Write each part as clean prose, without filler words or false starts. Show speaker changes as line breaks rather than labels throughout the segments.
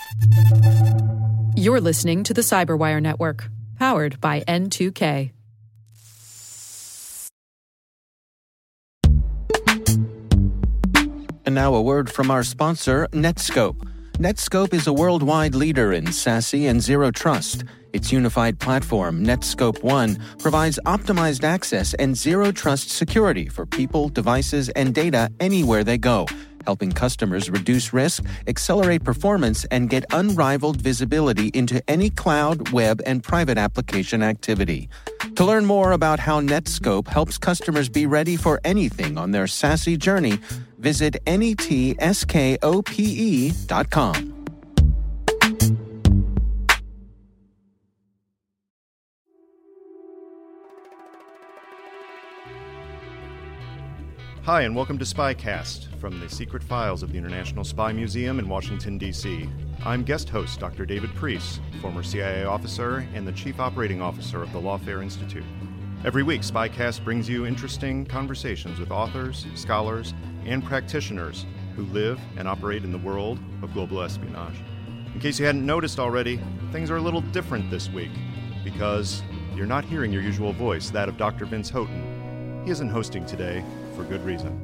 You're listening to the Cyberwire Network, powered by N2K.
And now a word from our sponsor, Netskope. Netskope is a worldwide leader in SASE and Zero Trust. Its unified platform, Netskope One, provides optimized access and Zero Trust security for people, devices, and data anywhere they go, helping customers reduce risk, accelerate performance, and get unrivaled visibility into any cloud, web, and private application activity. To learn more about how Netskope helps customers be ready for anything on their SASE journey, visit netskope.com.
Hi, and welcome to SpyCast from the Secret Files of the International Spy Museum in Washington, D.C. I'm guest host Dr. David Priess, former CIA officer and the Chief Operating Officer of the Lawfare Institute. Every week, SpyCast brings you interesting conversations with authors, scholars, and practitioners who live and operate in the world of global espionage. In case you hadn't noticed already, things are a little different this week because you're not hearing your usual voice, that of Dr. Vince Houghton. He isn't hosting today for good reason.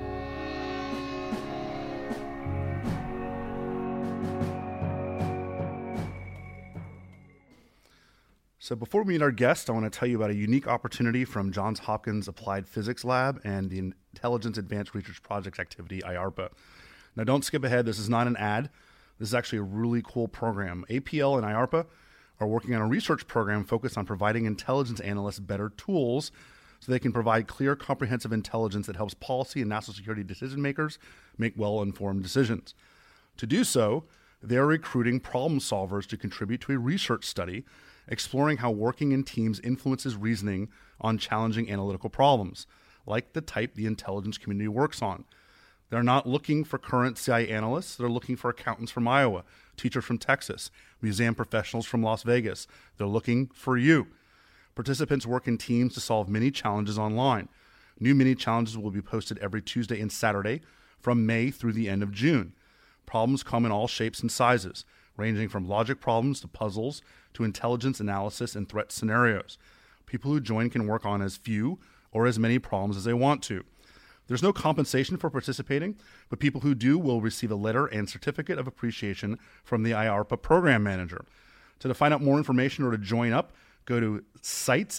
So before we meet our guest, I want to tell you about a unique opportunity from Johns Hopkins Applied Physics Lab and the Intelligence Advanced Research Projects activity, IARPA. Now don't skip ahead, this is not an ad. This is actually a really cool program. APL and IARPA are working on a research program focused on providing intelligence analysts better tools so they can provide clear, comprehensive intelligence that helps policy and national security decision makers make well-informed decisions. To do so, they're recruiting problem solvers to contribute to a research study exploring how working in teams influences reasoning on challenging analytical problems, like the type the intelligence community works on. They're not looking for current CIA analysts. They're looking for accountants from Iowa, teachers from Texas, museum professionals from Las Vegas. They're looking for you. Participants work in teams to solve mini challenges online. New mini challenges will be posted every Tuesday and Saturday from May through the end of June. Problems come in all shapes and sizes, ranging from logic problems to puzzles to intelligence analysis and threat scenarios. People who join can work on as few or as many problems as they want to. There's no compensation for participating, but people who do will receive a letter and certificate of appreciation from the IARPA program manager. To find out more information or to join up, go to sites,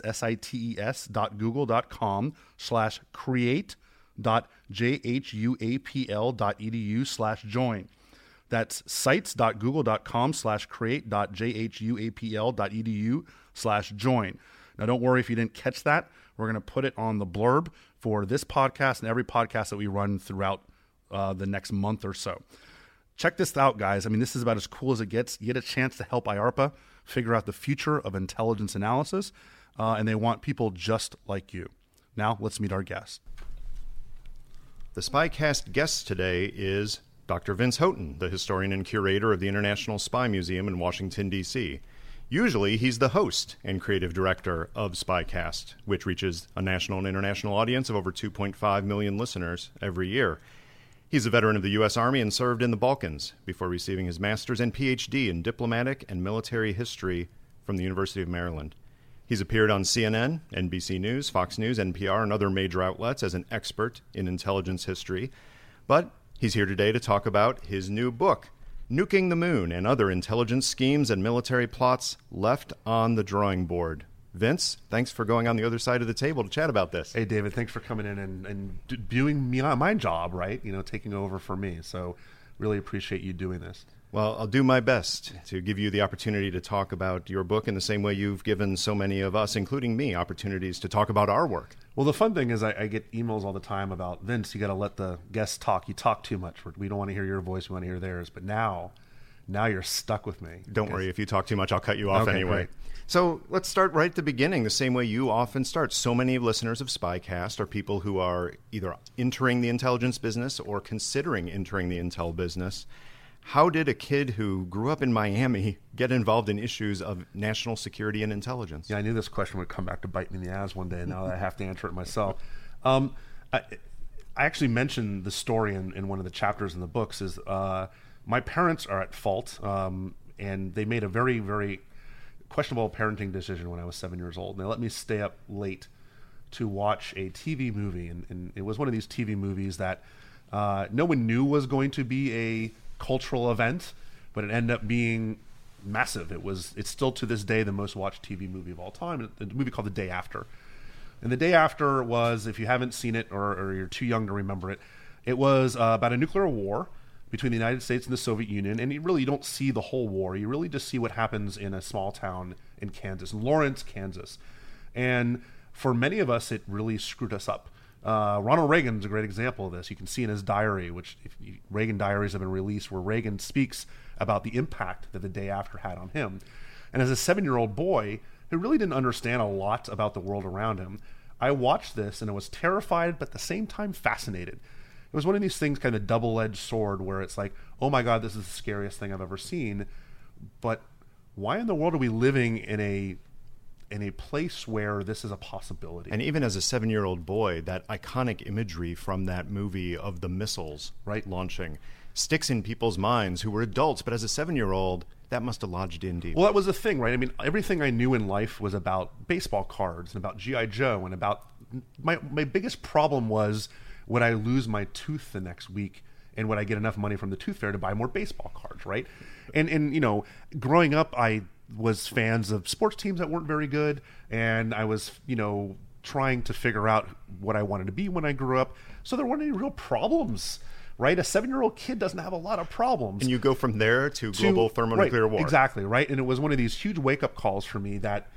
sites.google.com/create.jhuapl.edu/join. That's sites.google.com/create.jhuapl.edu/join. Now, don't worry if you didn't catch that. We're going to put it on the blurb for this podcast and every podcast that we run throughout the next month or so. Check this out, guys. I mean, this is about as cool as it gets. You get a chance to help IARPA figure out the future of intelligence analysis, and they want people just like you. Now, let's meet our guest.
The SpyCast guest today is Dr. Vince Houghton, the historian and curator of the International Spy Museum in Washington, D.C. Usually, he's the host and creative director of SpyCast, which reaches a national and international audience of over 2.5 million listeners every year. He's a veteran of the U.S. Army and served in the Balkans before receiving his master's and Ph.D. in diplomatic and military history from the University of Maryland. He's appeared on CNN, NBC News, Fox News, NPR, and other major outlets as an expert in intelligence history. But he's here today to talk about his new book, Nuking the Moon and Other Intelligence Schemes and Military Plots Left on the Drawing Board. Vince, thanks for going on the other side of the table to chat about this.
Hey, David, thanks for coming in and doing me my job, right? You know, taking over for me. So really appreciate you doing this.
Well, I'll do my best to give you the opportunity to talk about your book in the same way you've given so many of us, including me, opportunities to talk about our work.
Well, the fun thing is I get emails all the time about, Vince, you got to let the guests talk. You talk too much. We don't want to hear your voice. We want to hear theirs. But now you're stuck with me.
Don't worry. If you talk too much, I'll cut you off anyway.
Great.
So let's start right at the beginning, the same way you often start. So many listeners of SpyCast are people who are either entering the intelligence business or considering entering the intel business. How did a kid who grew up in Miami get involved in issues of national security and intelligence?
Yeah, I knew this question would come back to bite me in the ass one day, and now I have to answer it myself. I actually mentioned the story in one of the chapters in the books. Is My parents are at fault, and they made a very, very questionable parenting decision when I was 7 years old. And they let me stay up late to watch a TV movie, and it was one of these TV movies that no one knew was going to be a cultural event, but it ended up being massive. It's still to this day the most watched TV movie of all time. A movie called The Day After. And The Day After was, if you haven't seen it or you're too young to remember it, it was about a nuclear war between the United States and the Soviet Union. And you don't see the whole war. You really just see what happens in a small town in Kansas, in Lawrence, Kansas. And for many of us, it really screwed us up. Ronald Reagan's a great example of this. You can see in his diary, Reagan diaries have been released, where Reagan speaks about the impact that The Day After had on him. And as a 7-year-old boy who really didn't understand a lot about the world around him, I watched this and I was terrified, but at the same time fascinated. It was one of these things, kind of double-edged sword, where it's like, oh my God, this is the scariest thing I've ever seen. But why in the world are we living in a place where this is a possibility?
And even as a 7-year-old boy, that iconic imagery from that movie of the missiles launching sticks in people's minds who were adults. But as a 7-year-old, that must have lodged in deep.
Well, that was the thing, right? I mean, everything I knew in life was about baseball cards and about G.I. Joe, and about my biggest problem was, would I lose my tooth the next week, and would I get enough money from the tooth fairy to buy more baseball cards, right? And growing up, I was fans of sports teams that weren't very good, and I was, trying to figure out what I wanted to be when I grew up. So there weren't any real problems, right? A 7-year-old kid doesn't have a lot of problems.
And you go from there to global thermonuclear war.
Exactly, right? And it was one of these huge wake-up calls for me that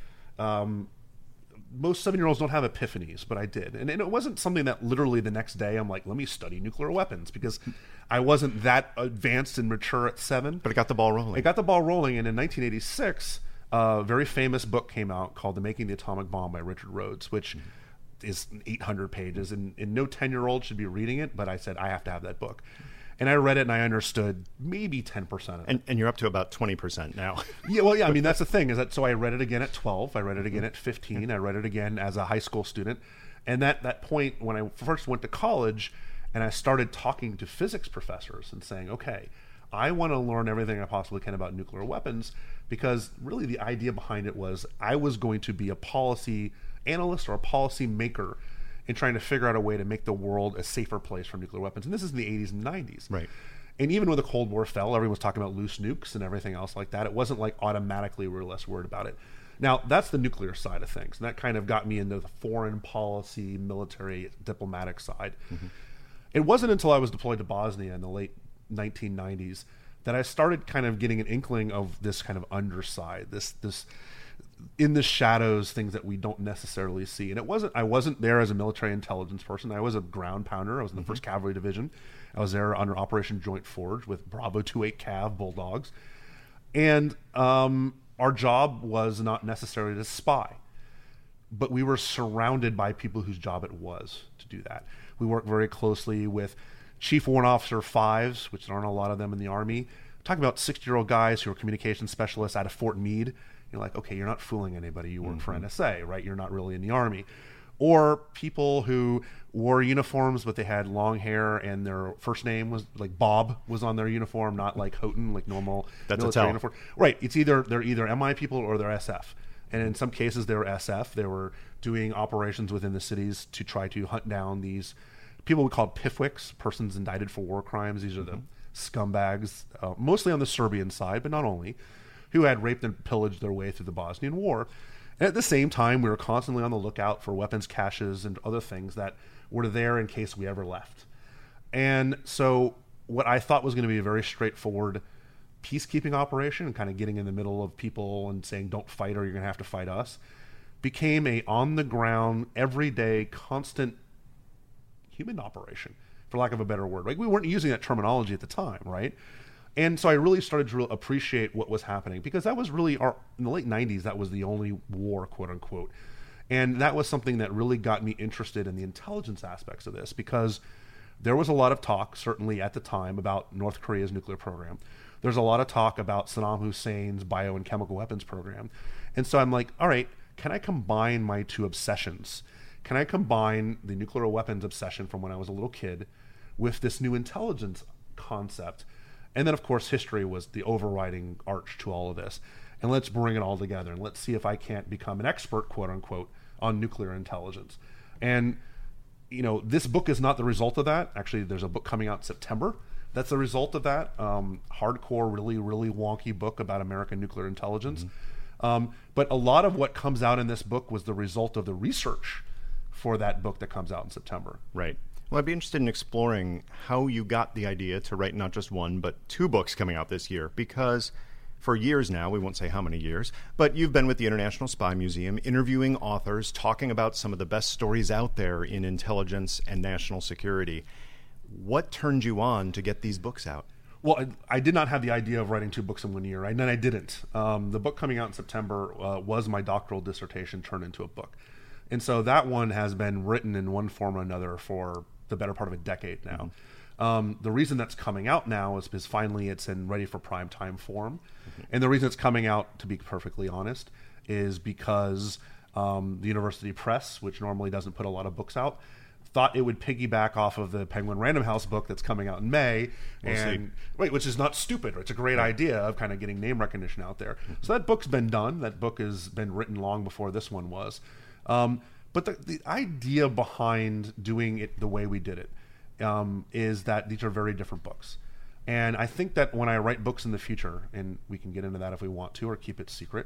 most 7-year-olds don't have epiphanies, but I did. And it wasn't something that literally the next day I'm like, let me study nuclear weapons, because I wasn't that advanced and mature at 7.
But it got the ball rolling.
It got the ball rolling, and in 1986, a very famous book came out called The Making the Atomic Bomb by Richard Rhodes, which is 800 pages, and no 10-year-old should be reading it, but I said, I have to have that book. And I read it, and I understood maybe 10% of it.
And you're up to about 20% now.
Yeah, I mean, that's the thing, is that, so I read it again at 12, I read it again at 15, I read it again as a high school student. And that point, when I first went to college, and I started talking to physics professors and saying, okay, I want to learn everything I possibly can about nuclear weapons, because really the idea behind it was I was going to be a policy analyst or a policy maker in trying to figure out a way to make the world a safer place for nuclear weapons. And this is in the 80s and 90s.
Right.
And even when the Cold War fell, everyone was talking about loose nukes and everything else like that. It wasn't like automatically we were less worried about it. Now, that's the nuclear side of things. And that kind of got me into the foreign policy, military, diplomatic side. Mm-hmm. It wasn't until I was deployed to Bosnia in the late 1990s that I started kind of getting an inkling of this kind of underside, this in the shadows, things that we don't necessarily see. And I wasn't there as a military intelligence person. I was a ground pounder. I was in the 1st Cavalry Division. I was there under Operation Joint Forge with Bravo 28 Cav Bulldogs. And our job was not necessarily to spy, but we were surrounded by people whose job it was to do that. We worked very closely with Chief Warrant Officer 5s, which there aren't a lot of them in the Army. I'm talking about 60-year-old guys who are communications specialists out of Fort Meade. You're like, okay, you're not fooling anybody. You work for NSA, right? You're not really in the Army. Or people who wore uniforms, but they had long hair and their first name was like Bob was on their uniform, not like Houghton, like normal military uniform. Right. They're either MI people or they're SF. And in some cases they were SF. They were doing operations within the cities to try to hunt down these people we called PIFWICs, persons indicted for war crimes. These are the scumbags, mostly on the Serbian side, but not only, who had raped and pillaged their way through the Bosnian War. And at the same time, we were constantly on the lookout for weapons caches and other things that were there in case we ever left. And so what I thought was going to be a very straightforward peacekeeping operation and kind of getting in the middle of people and saying, don't fight or you're going to have to fight us, became a on-the-ground, everyday, constant human operation, for lack of a better word. Like, we weren't using that terminology at the time, right? And so I really started to appreciate what was happening, because that was really in the late 90s, that was the only war, quote unquote. And that was something that really got me interested in the intelligence aspects of this, because there was a lot of talk, certainly at the time, about North Korea's nuclear program. There's a lot of talk about Saddam Hussein's bio and chemical weapons program. And so I'm like, all right, can I combine my two obsessions? Can I combine the nuclear weapons obsession from when I was a little kid with this new intelligence concept? And then, of course, history was the overriding arch to all of this. And let's bring it all together, and let's see if I can't become an expert, quote unquote, on nuclear intelligence. And, this book is not the result of that. Actually, there's a book coming out in September that's the result of that. Hardcore, really, really wonky book about American nuclear intelligence. But a lot of what comes out in this book was the result of the research for that book that comes out in September.
Right. Well, I'd be interested in exploring how you got the idea to write not just one, but 2 books coming out this year, because for years now, we won't say how many years, but you've been with the International Spy Museum interviewing authors, talking about some of the best stories out there in intelligence and national security. What turned you on to get these books out?
Well, I did not have the idea of writing 2 books in 1 year, and then I didn't. The book coming out in September was my doctoral dissertation turned into a book. And so that one has been written in one form or another for the better part of a decade now. The reason that's coming out now is because finally it's in ready for prime time form. And the reason it's coming out, to be perfectly honest, is because the University Press, which normally doesn't put a lot of books out, thought it would piggyback off of the Penguin Random House book that's coming out in May, which is not stupid. It's a great idea of kind of getting name recognition out there. So that book's been done. That book has been written long before this one was. But the idea behind doing it the way we did it is that these are very different books. And I think that when I write books in the future, and we can get into that if we want to or keep it secret,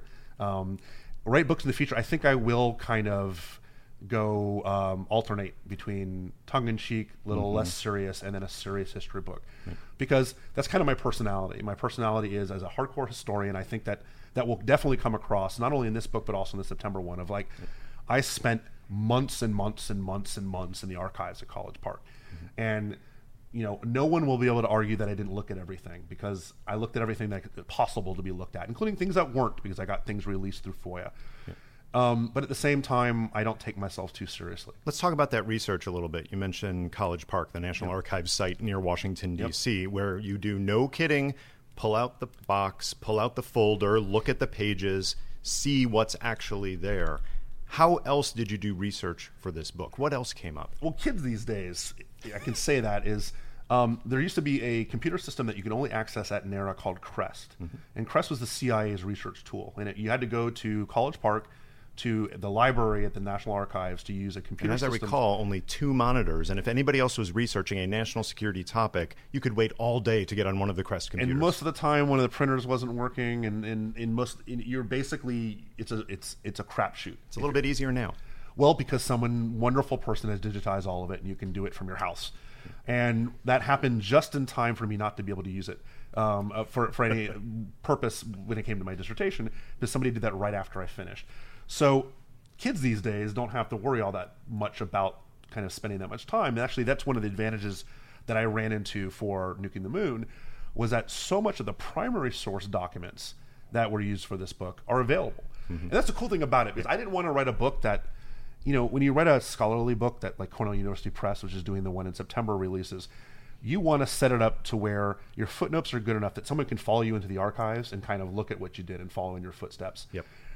write books in the future, I think I will kind of go alternate between tongue-in-cheek, little less serious, and then a serious history book. Because that's kind of my personality. My personality is, as a hardcore historian, I think that will definitely come across, not only in this book, but also in the September one, of like, I spent months and months and months and months in the archives at College Park. And no one will be able to argue that I didn't look at everything, because I looked at everything that was possible to be looked at, including things that weren't, because I got things released through FOIA. But at the same time, I don't take myself too seriously.
Let's talk about that research a little bit. You mentioned College Park, the National Archives site near Washington, D.C., where you do, no kidding, pull out the box, pull out the folder, look at the pages, see what's actually there. How else did you do research for this book? What else came up?
Well, kids these days, I can say that, is there used to be a computer system that you could only access at NARA called CREST. And CREST was the CIA's research tool. And you had to go to College Park, to the library at the National Archives, to use a computer system.
And as I recall, only 2 monitors. And if anybody else was researching a national security topic, you could wait all day to get on one of the CREST computers.
And most of the time, one of the printers wasn't working. And you're basically, it's a crapshoot.
It's a little bit easier now.
Well, because some wonderful person has digitized all of it, and you can do it from your house. And that happened just in time for me not to be able to use it for any purpose when it came to my dissertation, because somebody did that right after I finished. So kids these days don't have to worry all that much about kind of spending that much time. And actually, that's one of the advantages that I ran into for Nuking the Moon, was that so much of the primary source documents that were used for this book are available. And that's the cool thing about it, because I didn't want to write a book that, when you write a scholarly book that, like, Cornell University Press, which is doing the one in September, releases, you want to set it up to where your footnotes are good enough that someone can follow you into the archives and kind of look at what you did and follow in your footsteps.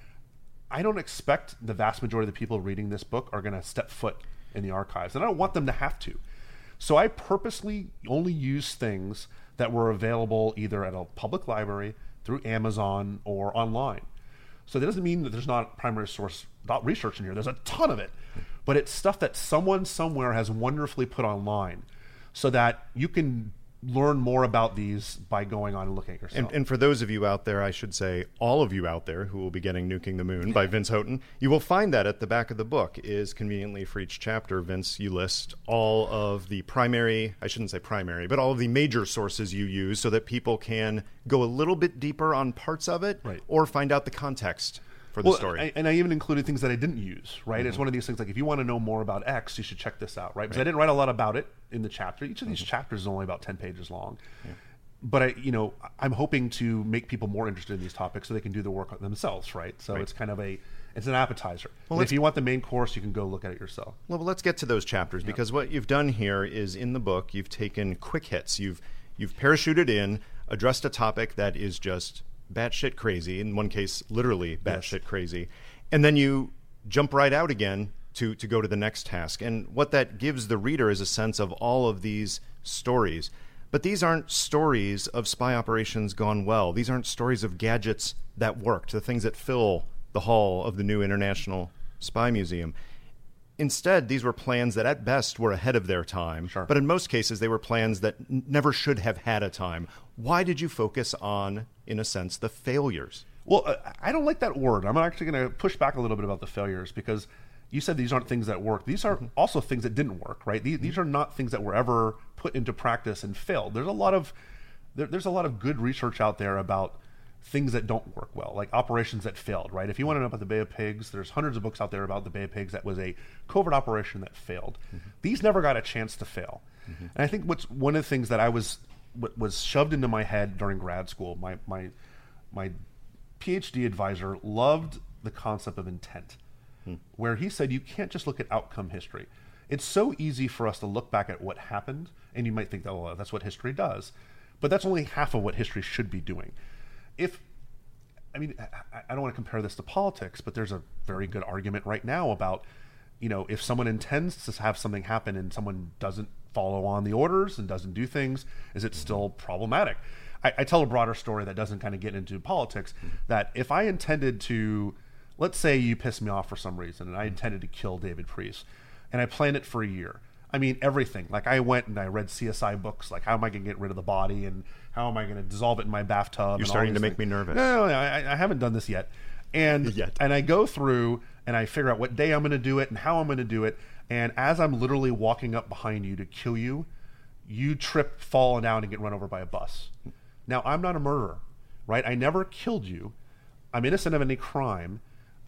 I don't expect the vast majority of the people reading this book are going to step foot in the archives, and I don't want them to have to. So I purposely only use things that were available either at a public library, through Amazon, or online. So that doesn't mean that there's not primary source research in here. There's a ton of it. But it's stuff that someone somewhere has wonderfully put online, so that you can learn more about these by going on and looking at yourself.
And for those of you out there, I should say all of you out there who will be getting Nuking the Moon by Vince Houghton, you will find that at the back of the book is conveniently for each chapter, Vince, you list all of the primary, I shouldn't say primary, but all of the major sources you use, so that people can go a little bit deeper on parts of it, or find out the context for the story.
And I even included things that I didn't use, right? It's one of these things, like, if you want to know more about X, you should check this out, right? Because I didn't write a lot about it in the chapter. Each of these chapters is only about 10 pages long. But I'm hoping to make people more interested in these topics so they can do the work themselves, right? So it's kind of it's an appetizer. Well, if you want the main course, you can go look at it yourself.
Well, let's get to those chapters, because what you've done here is, in the book, you've taken quick hits. You've parachuted in, addressed a topic that is just batshit crazy, in one case literally batshit crazy, and then you jump right out again to go to the next task. And what that gives the reader is a sense of all of these stories. But these aren't stories of spy operations gone well. These aren't stories of gadgets that worked, the things that fill the hall of the new International Spy Museum. Instead, these were plans that at best were ahead of their time,
Sure.
but in most cases they were plans that never should have had a time. Why did you focus on, in a sense, the failures?
Well, I don't like that word. I'm actually going to push back a little bit about the failures, because you said these aren't things that work. These are also things that didn't work, right? These are not things that were ever put into practice and failed. There's a lot of good research out there about things that don't work well, like operations that failed, right? If you want to know about the Bay of Pigs, there's hundreds of books out there about the Bay of Pigs that was a covert operation that failed. These never got a chance to fail. And I think what's one of the things that was shoved into my head during grad school, my PhD advisor loved the concept of intent, where he said you can't just look at outcome history. It's so easy for us to look back at what happened, and you might think, oh, well, that's what history does. But that's only half of what history should be doing. I don't want to compare this to politics, but there's a very good argument right now about, if someone intends to have something happen and someone doesn't follow on the orders and doesn't do things, is it still problematic? I tell a broader story that doesn't kind of get into politics, that if I intended to, let's say you pissed me off for some reason and I intended to kill David Priest, and I planned it for a year. I mean, everything. Like, I went and I read CSI books, like how am I going to get rid of the body and how am I going to dissolve it in my bathtub?
You're starting to make me nervous.
No, I haven't done this yet. And I go through and I figure out what day I'm going to do it and how I'm going to do it. And as I'm literally walking up behind you to kill you, you trip, fall down, and get run over by a bus. Now, I'm not a murderer, right? I never killed you. I'm innocent of any crime.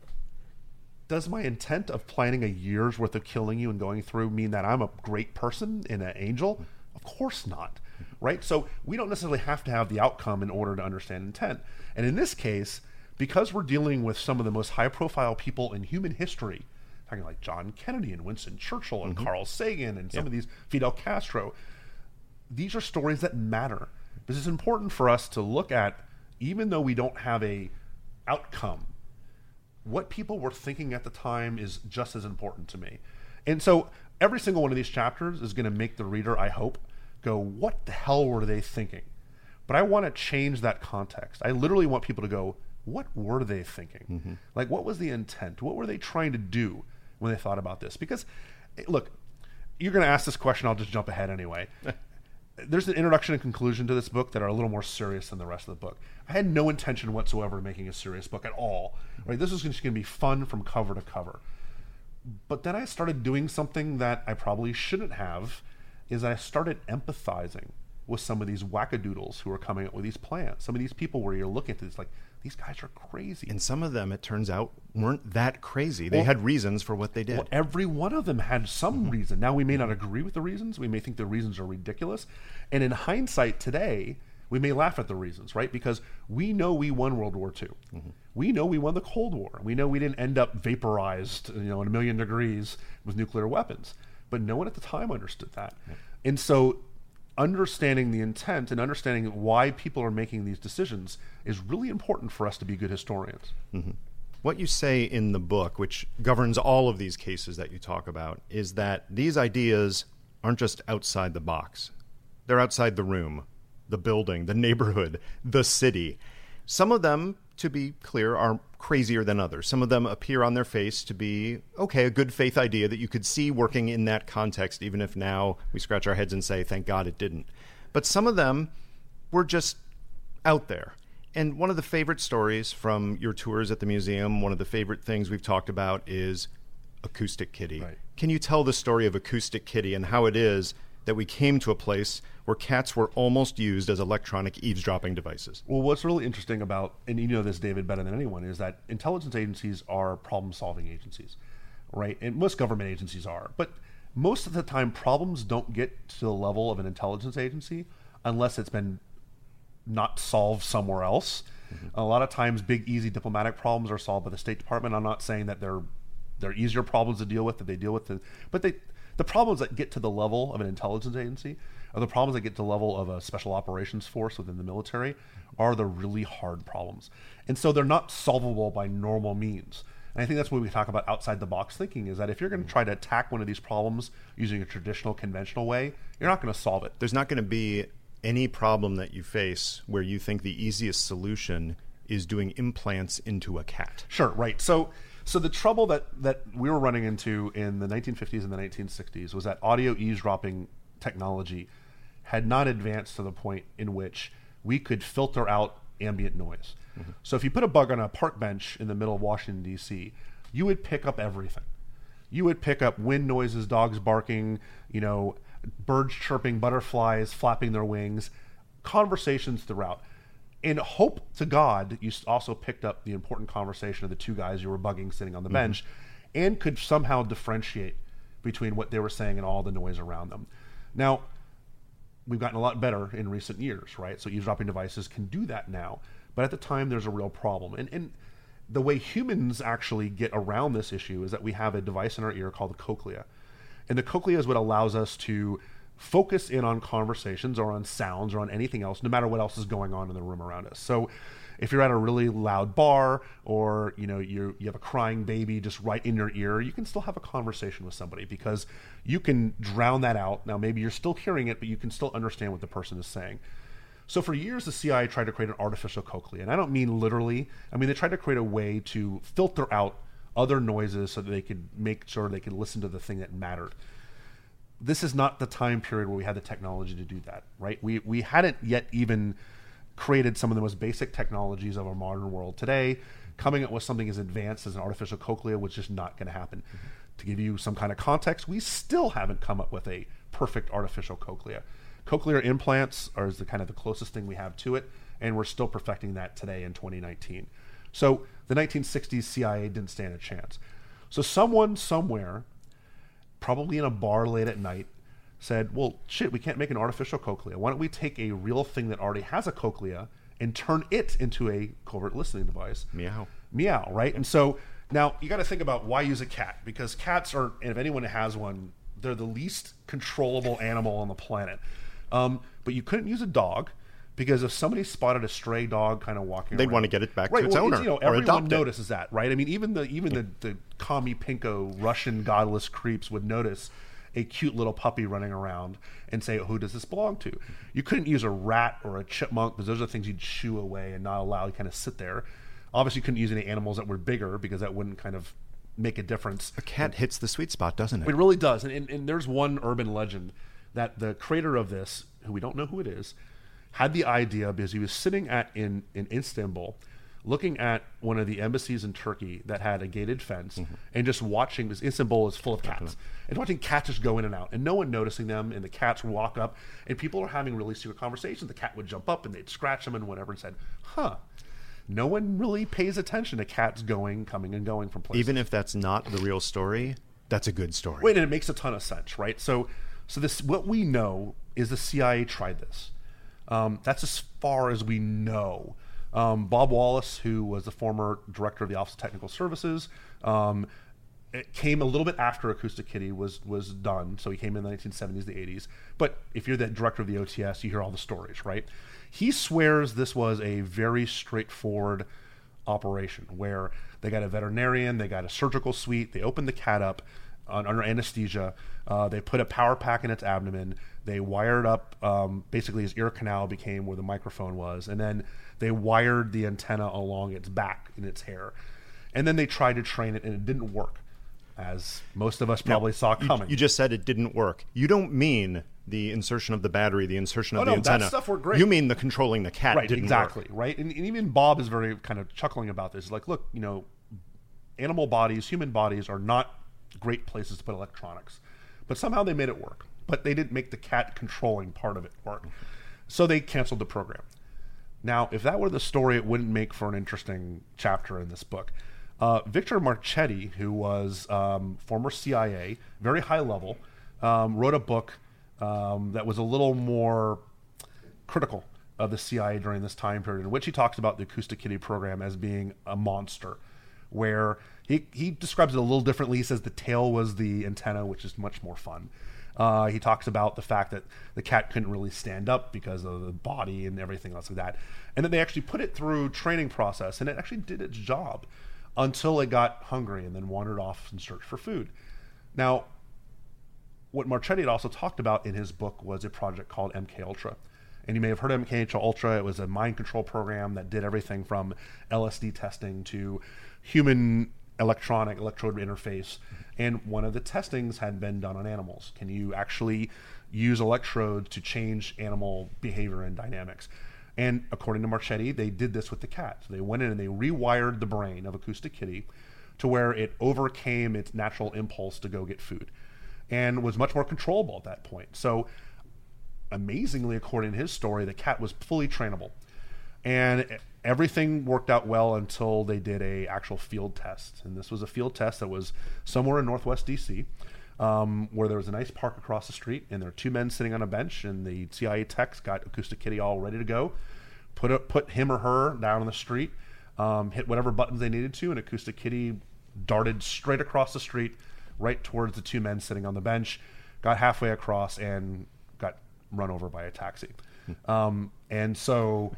Does my intent of planning a year's worth of killing you and going through mean that I'm a great person and an angel? Of course not, right? So we don't necessarily have to have the outcome in order to understand intent. And in this case, because we're dealing with some of the most high-profile people in human history, talking like John Kennedy and Winston Churchill and Carl Sagan and some of these, Fidel Castro, these are stories that matter. This is important for us to look at, even though we don't have a outcome. What people were thinking at the time is just as important to me. And so every single one of these chapters is going to make the reader, I hope, go, what the hell were they thinking? But I want to change that context. I literally want people to go, what were they thinking? Like, what was the intent? What were they trying to do when they thought about this? Because, look, you're going to ask this question, I'll just jump ahead anyway. There's an introduction and conclusion to this book that are a little more serious than the rest of the book. I had no intention whatsoever of making a serious book at all. Right? This was just going to be fun from cover to cover. But then I started doing something that I probably shouldn't have, is I started empathizing with some of these wackadoodles who are coming up with these plans. Some of these people where you're looking at this like, these guys are crazy.
And some of them, it turns out, weren't that crazy. They had reasons for what they did.
Well, every one of them had some reason. Now, we may not agree with the reasons. We may think the reasons are ridiculous. And in hindsight today, we may laugh at the reasons, right? Because we know we won World War II. We know we won the Cold War. We know we didn't end up vaporized, in a million degrees with nuclear weapons. But no one at the time understood that. And so understanding the intent and understanding why people are making these decisions is really important for us to be good historians.
What you say in the book, which governs all of these cases that you talk about, is that these ideas aren't just outside the box. They're outside the room, the building, the neighborhood, the city. Some of them, to be clear, are crazier than others. Some of them appear on their face to be, okay, a good faith idea that you could see working in that context, even if now we scratch our heads and say, thank God it didn't. But some of them were just out there. And one of the favorite stories from your tours at the museum, one of the favorite things we've talked about is Acoustic Kitty.
Right.
Can you tell the story of Acoustic Kitty and how it is that we came to a place where cats were almost used as electronic eavesdropping devices?
Well, what's really interesting about, and you know this, David, better than anyone, is that intelligence agencies are problem-solving agencies, right? And most government agencies are. But most of the time, problems don't get to the level of an intelligence agency unless it's been not solved somewhere else. A lot of times, big, easy diplomatic problems are solved by the State Department. I'm not saying that they're easier problems to deal with that they deal with, but the problems that get to the level of an intelligence agency are the problems that get to the level of a special operations force within the military are the really hard problems. And so they're not solvable by normal means. And I think that's when we talk about outside the box thinking, is that if you're going to try to attack one of these problems using a traditional, conventional way, you're not going to solve it.
There's not going to be any problem that you face where you think the easiest solution is doing implants into a cat.
Sure, right. So the trouble that we were running into in the 1950s and the 1960s was that audio eavesdropping technology had not advanced to the point in which we could filter out ambient noise. Mm-hmm. So if you put a bug on a park bench in the middle of Washington, D.C., you would pick up everything. You would pick up wind noises, dogs barking, birds chirping, butterflies flapping their wings, conversations throughout. And hope to God, you also picked up the important conversation of the two guys you were bugging sitting on the bench, and could somehow differentiate between what they were saying and all the noise around them. Now, we've gotten a lot better in recent years, right? So eavesdropping devices can do that now. But at the time, there's a real problem. And the way humans actually get around this issue is that we have a device in our ear called the cochlea. And the cochlea is what allows us to focus in on conversations or on sounds or on anything else, no matter what else is going on in the room around us. So if you're at a really loud bar, or you have a crying baby just right in your ear, you can still have a conversation with somebody because you can drown that out. Now maybe you're still hearing it, but you can still understand what the person is saying. So for years, the CIA tried to create an artificial cochlea, and I don't mean literally. I mean, they tried to create a way to filter out other noises so that they could make sure they could listen to the thing that mattered. This is not the time period where we had the technology to do that, right? We hadn't yet even created some of the most basic technologies of our modern world today. Coming up with something as advanced as an artificial cochlea was just not going to happen. Mm-hmm. To give you some kind of context, we still haven't come up with a perfect artificial cochlea. Cochlear implants are the kind of the closest thing we have to it, and we're still perfecting that today in 2019. So the 1960s CIA didn't stand a chance. So someone somewhere, probably in a bar late at night, said, well, shit, we can't make an artificial cochlea. Why don't we take a real thing that already has a cochlea and turn it into a covert listening device? Meow, right? And so now you got to think about why use a cat, because cats are, and if anyone has one, they're the least controllable animal on the planet. But you couldn't use a dog, because if somebody spotted a stray dog kind of walking
they'd
around,
want to get it back
right,
to its owner, or
everyone
adopt
notices that, right? I mean, even the commie pinko Russian godless creeps would notice a cute little puppy running around and say, who does this belong to? You couldn't use a rat or a chipmunk, because those are things you'd shoo away and not allow to kind of sit there. Obviously, you couldn't use any animals that were bigger, because that wouldn't kind of make a difference.
A cat hits the sweet spot, doesn't it?
It really does. And there's one urban legend that the creator of this, who we don't know who it is, had the idea because he was sitting in Istanbul, looking at one of the embassies in Turkey that had a gated fence, and just watching, because Istanbul is full of cats, and watching cats just go in and out, and no one noticing them, and the cats would walk up, and people are having really secret conversations. The cat would jump up, and they'd scratch him and whatever, and said, no one really pays attention to cats coming and going from places.
Even if that's not the real story, that's a good story.
Wait, and it makes a ton of sense, right? So this, what we know is the CIA tried this. That's as far as we know. Bob Wallace, who was the former director of the Office of Technical Services, it came a little bit after Acoustic Kitty was done, so he came in the 1970s, the 80s. But if you're the director of the OTS, you hear all the stories, right? He swears this was a very straightforward operation, where they got a veterinarian, they got a surgical suite, they opened the cat up under anesthesia, they put a power pack in its abdomen, they wired up, basically his ear canal became where the microphone was, and then they wired the antenna along its back in its hair. And then they tried to train it, and it didn't work, as most of us probably saw coming.
You just said it didn't work. You don't mean the insertion of the battery, the insertion of the antenna.
That stuff worked great.
You mean the controlling the cat didn't
exactly,
work.
Right? And even Bob is very kind of chuckling about this. He's like, look, animal bodies, human bodies are not great places to put electronics. But somehow they made it work. But they didn't make the cat controlling part of it work. So they canceled the program. Now, if that were the story, it wouldn't make for an interesting chapter in this book. Victor Marchetti, who was former CIA, very high level, wrote a book that was a little more critical of the CIA during this time period, in which he talks about the Acoustic Kitty program as being a monster, where he describes it a little differently. He says the tail was the antenna, which is much more fun. He talks about the fact that the cat couldn't really stand up because of the body and everything else like that. And then they actually put it through training process, and it actually did its job until it got hungry and then wandered off in search for food. Now, what Marchetti had also talked about in his book was a project called MK Ultra. And you may have heard of MKUltra Ultra. It was a mind control program that did everything from LSD testing to human electrode interface. And one of the testings had been done on animals. Can you actually use electrodes to change animal behavior and dynamics? And according to Marchetti, they did this with the cat. So they went in and they rewired the brain of Acoustic Kitty to where it overcame its natural impulse to go get food and was much more controllable at that point. So amazingly, according to his story, the cat was fully trainable. And everything worked out well until they did a actual field test. And this was a field test that was somewhere in Northwest DC, where there was a nice park across the street, and there were two men sitting on a bench, and the CIA techs got Acoustic Kitty all ready to go, put him or her down on the street, hit whatever buttons they needed to, and Acoustic Kitty darted straight across the street, right towards the two men sitting on the bench, got halfway across, and got run over by a taxi. And so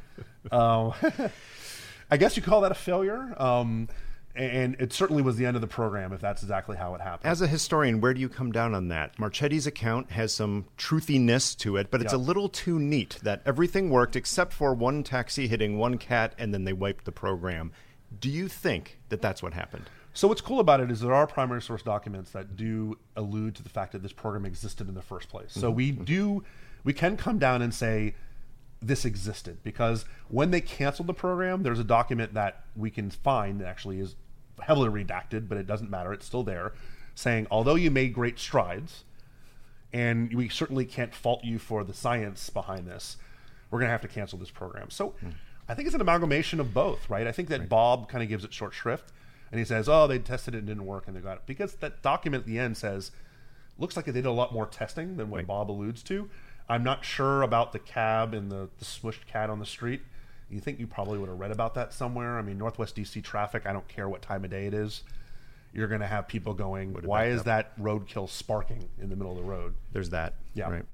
I guess you call that a failure. And it certainly was the end of the program, if that's exactly how it happened.
As a historian, where do you come down on that? Marchetti's account has some truthiness to it, but it's a little too neat that everything worked except for one taxi hitting one cat, and then they wiped the program. Do you think that that's what happened?
So what's cool about it is there are primary source documents that do allude to the fact that this program existed in the first place. So we can come down and say this existed, because when they canceled the program, there's a document that we can find that actually is heavily redacted, but it doesn't matter, it's still there, saying, although you made great strides, and we certainly can't fault you for the science behind this, we're going to have to cancel this program. So I think it's an amalgamation of both, right? I think that Bob kind of gives it short shrift, and he says, oh, they tested it and didn't work, and they got it. Because that document at the end says, looks like they did a lot more testing than what Bob alludes to. I'm not sure about the cab and the smushed cat on the street. You think you probably would have read about that somewhere? I mean, Northwest DC traffic, I don't care what time of day it is, you're going to have people going, why is that roadkill sparking in the middle of the road?
There's that.
Yeah.
Right.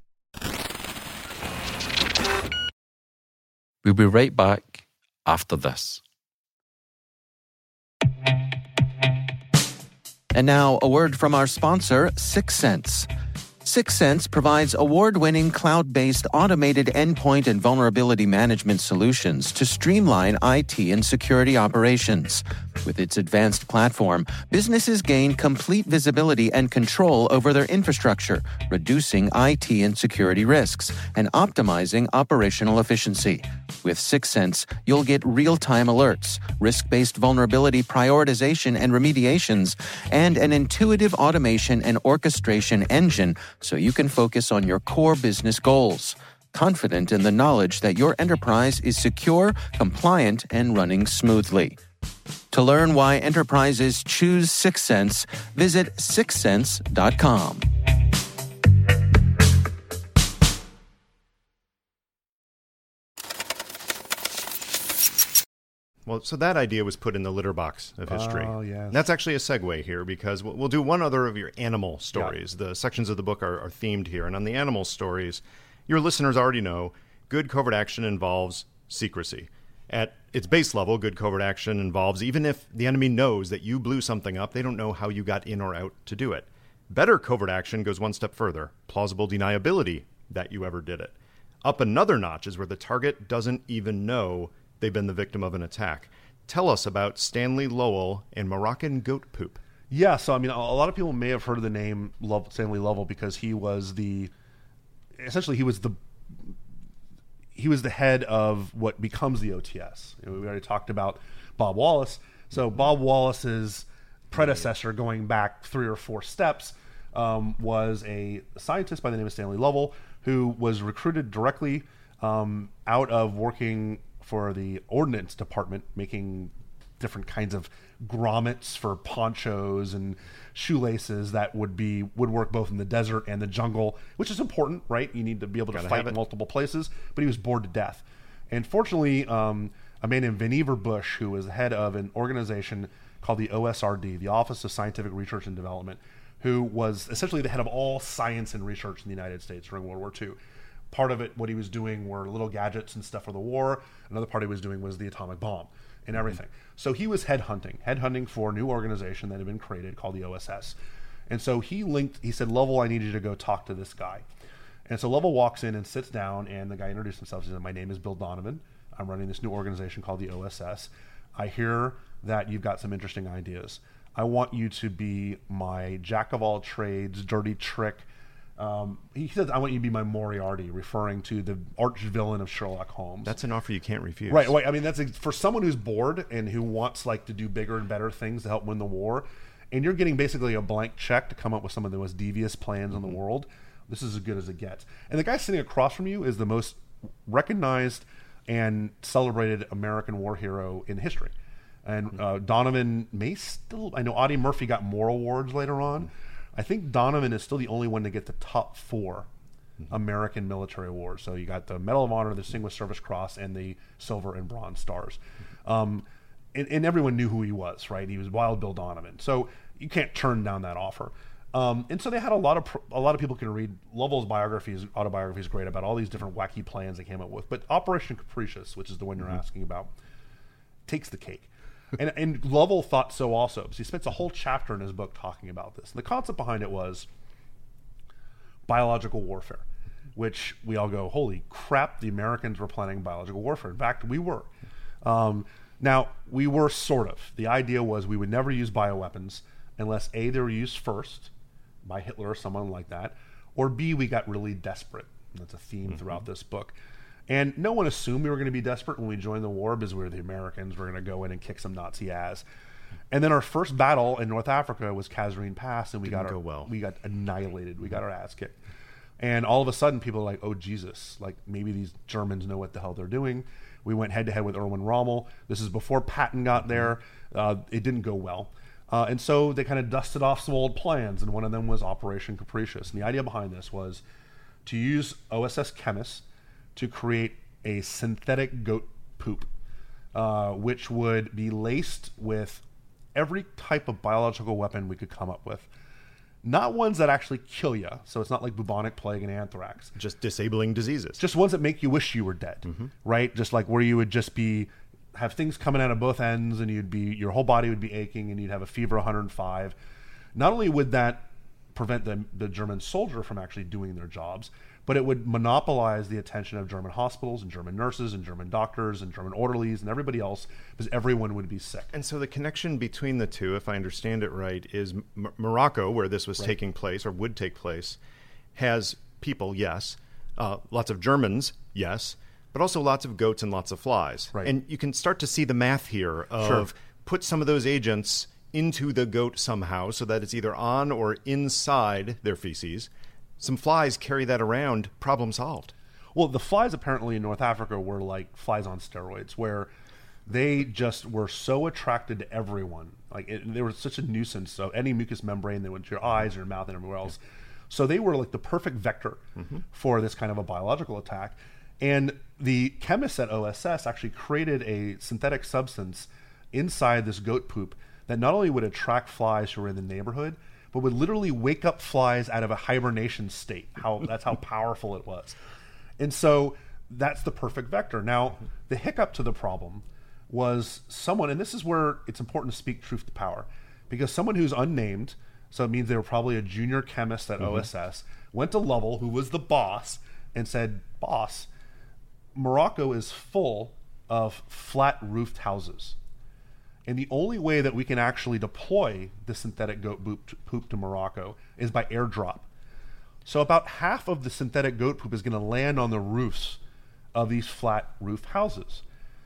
We'll be right back after this.
And now, a word from our sponsor, 6 Sense. 6 Sense provides award-winning cloud-based automated endpoint and vulnerability management solutions to streamline IT and security operations. With its advanced platform, businesses gain complete visibility and control over their infrastructure, reducing IT and security risks and optimizing operational efficiency. With 6 Sense, you'll get real-time alerts, risk-based vulnerability prioritization and remediations, and an intuitive automation and orchestration engine so you can focus on your core business goals, confident in the knowledge that your enterprise is secure, compliant, and running smoothly. To learn why enterprises choose 6 Sense, visit 6sense.com.
Well, so that idea was put in the litter box of history.
Oh, yes.
That's actually a segue here, because we'll do one other of your animal stories. Yeah. The sections of the book are themed here. And on the animal stories, your listeners already know good covert action involves secrecy. At its base level, good covert action involves, even if the enemy knows that you blew something up, they don't know how you got in or out to do it. Better covert action goes one step further, plausible deniability that you ever did it. Up another notch is where the target doesn't even know they've been the victim of an attack. Tell us about Stanley Lovell and Moroccan goat poop.
Yeah, so I mean, a lot of people may have heard of the name Stanley Lovell because he was the head of what becomes the OTS. We already talked about Bob Wallace. So Bob Wallace's predecessor, going back 3 or 4 steps, was a scientist by the name of Stanley Lovell, who was recruited directly out of working for the Ordnance Department, making different kinds of grommets for ponchos and shoelaces that would work both in the desert and the jungle, which is important, right? You need to be able to fight in multiple places, but he was bored to death. And fortunately, a man named Vannevar Bush, who was the head of an organization called the OSRD, the Office of Scientific Research and Development, who was essentially the head of all science and research in the United States during World War II. Part of it, what he was doing were little gadgets and stuff for the war. Another part he was doing was the atomic bomb and everything. So he was headhunting for a new organization that had been created called the OSS. And so he said, Lovell, I need you to go talk to this guy. And so Lovell walks in and sits down, and the guy introduced himself. He said, "My name is Bill Donovan. I'm running this new organization called the OSS. I hear that you've got some interesting ideas. I want you to be my jack of all trades, dirty trick." He says, "I want you to be my Moriarty," referring to the arch villain of Sherlock Holmes.
That's an offer you can't refuse.
Right. I mean, that's for someone who's bored and who wants like to do bigger and better things to help win the war, and you're getting basically a blank check to come up with some of the most devious plans in the world. This is as good as it gets. And the guy sitting across from you is the most recognized and celebrated American war hero in history. And Donovan may still, I know Audie Murphy got more awards later on. I think Donovan is still the only one to get the top 4 American military awards. So you got the Medal of Honor, the Distinguished Service Cross, and the Silver and Bronze Stars. And everyone knew who he was, right? He was Wild Bill Donovan. So you can't turn down that offer. And so they had a lot of people can read Lovell's autobiography is great about all these different wacky plans they came up with. But Operation Capricious, which is the one you're asking about, takes the cake. And Lovell thought so also. So he spends a whole chapter in his book talking about this. And the concept behind it was biological warfare, which we all go, holy crap, the Americans were planning biological warfare. In fact, we were. Now, we were sort of. The idea was we would never use bioweapons unless A, they were used first by Hitler or someone like that, or B, we got really desperate. And that's a theme throughout this book. And no one assumed we were going to be desperate when we joined the war because we were the Americans. We're going to go in and kick some Nazi ass. And then our first battle in North Africa was Kasserine Pass, and we got annihilated. We got our ass kicked. And all of a sudden, people are like, oh, Jesus, like maybe these Germans know what the hell they're doing. We went head-to-head with Erwin Rommel. This is before Patton got there. It didn't go well. And so they kind of dusted off some old plans, and one of them was Operation Capricious. And the idea behind this was to use OSS chemists to create a synthetic goat poop, which would be laced with every type of biological weapon we could come up with. Not ones that actually kill you, so it's not like bubonic plague and anthrax.
Just disabling diseases.
Just ones that make you wish you were dead, right? Just like where you would just have things coming out of both ends, and your whole body would be aching, and you'd have a fever 105. Not only would that prevent the German soldier from actually doing their jobs, but it would monopolize the attention of German hospitals and German nurses and German doctors and German orderlies and everybody else, because everyone would be sick.
And so the connection between the two, if I understand it right, is Morocco, where this was taking place or would take place, has people, yes, lots of Germans, yes, but also lots of goats and lots of flies.
Right.
And you can start to see the math here of put some of those agents into the goat somehow so that it's either on or inside their feces. Some flies carry that around, problem solved.
Well, the flies apparently in North Africa were like flies on steroids, where they just were so attracted to everyone. They were such a nuisance. So any mucous membrane that went to your eyes, your mouth, and everywhere else. So they were like the perfect vector for this kind of a biological attack. And the chemists at OSS actually created a synthetic substance inside this goat poop that not only would attract flies who were in the neighborhood, but would literally wake up flies out of a hibernation state. That's how powerful it was. And so that's the perfect vector. Now, the hiccup to the problem was someone, and this is where it's important to speak truth to power, because someone who's unnamed, so it means they were probably a junior chemist at OSS, went to Lovell, who was the boss, and said, boss, Morocco is full of flat-roofed houses. And the only way that we can actually deploy the synthetic goat poop to Morocco is by airdrop. So about half of the synthetic goat poop is going to land on the roofs of these flat roof houses.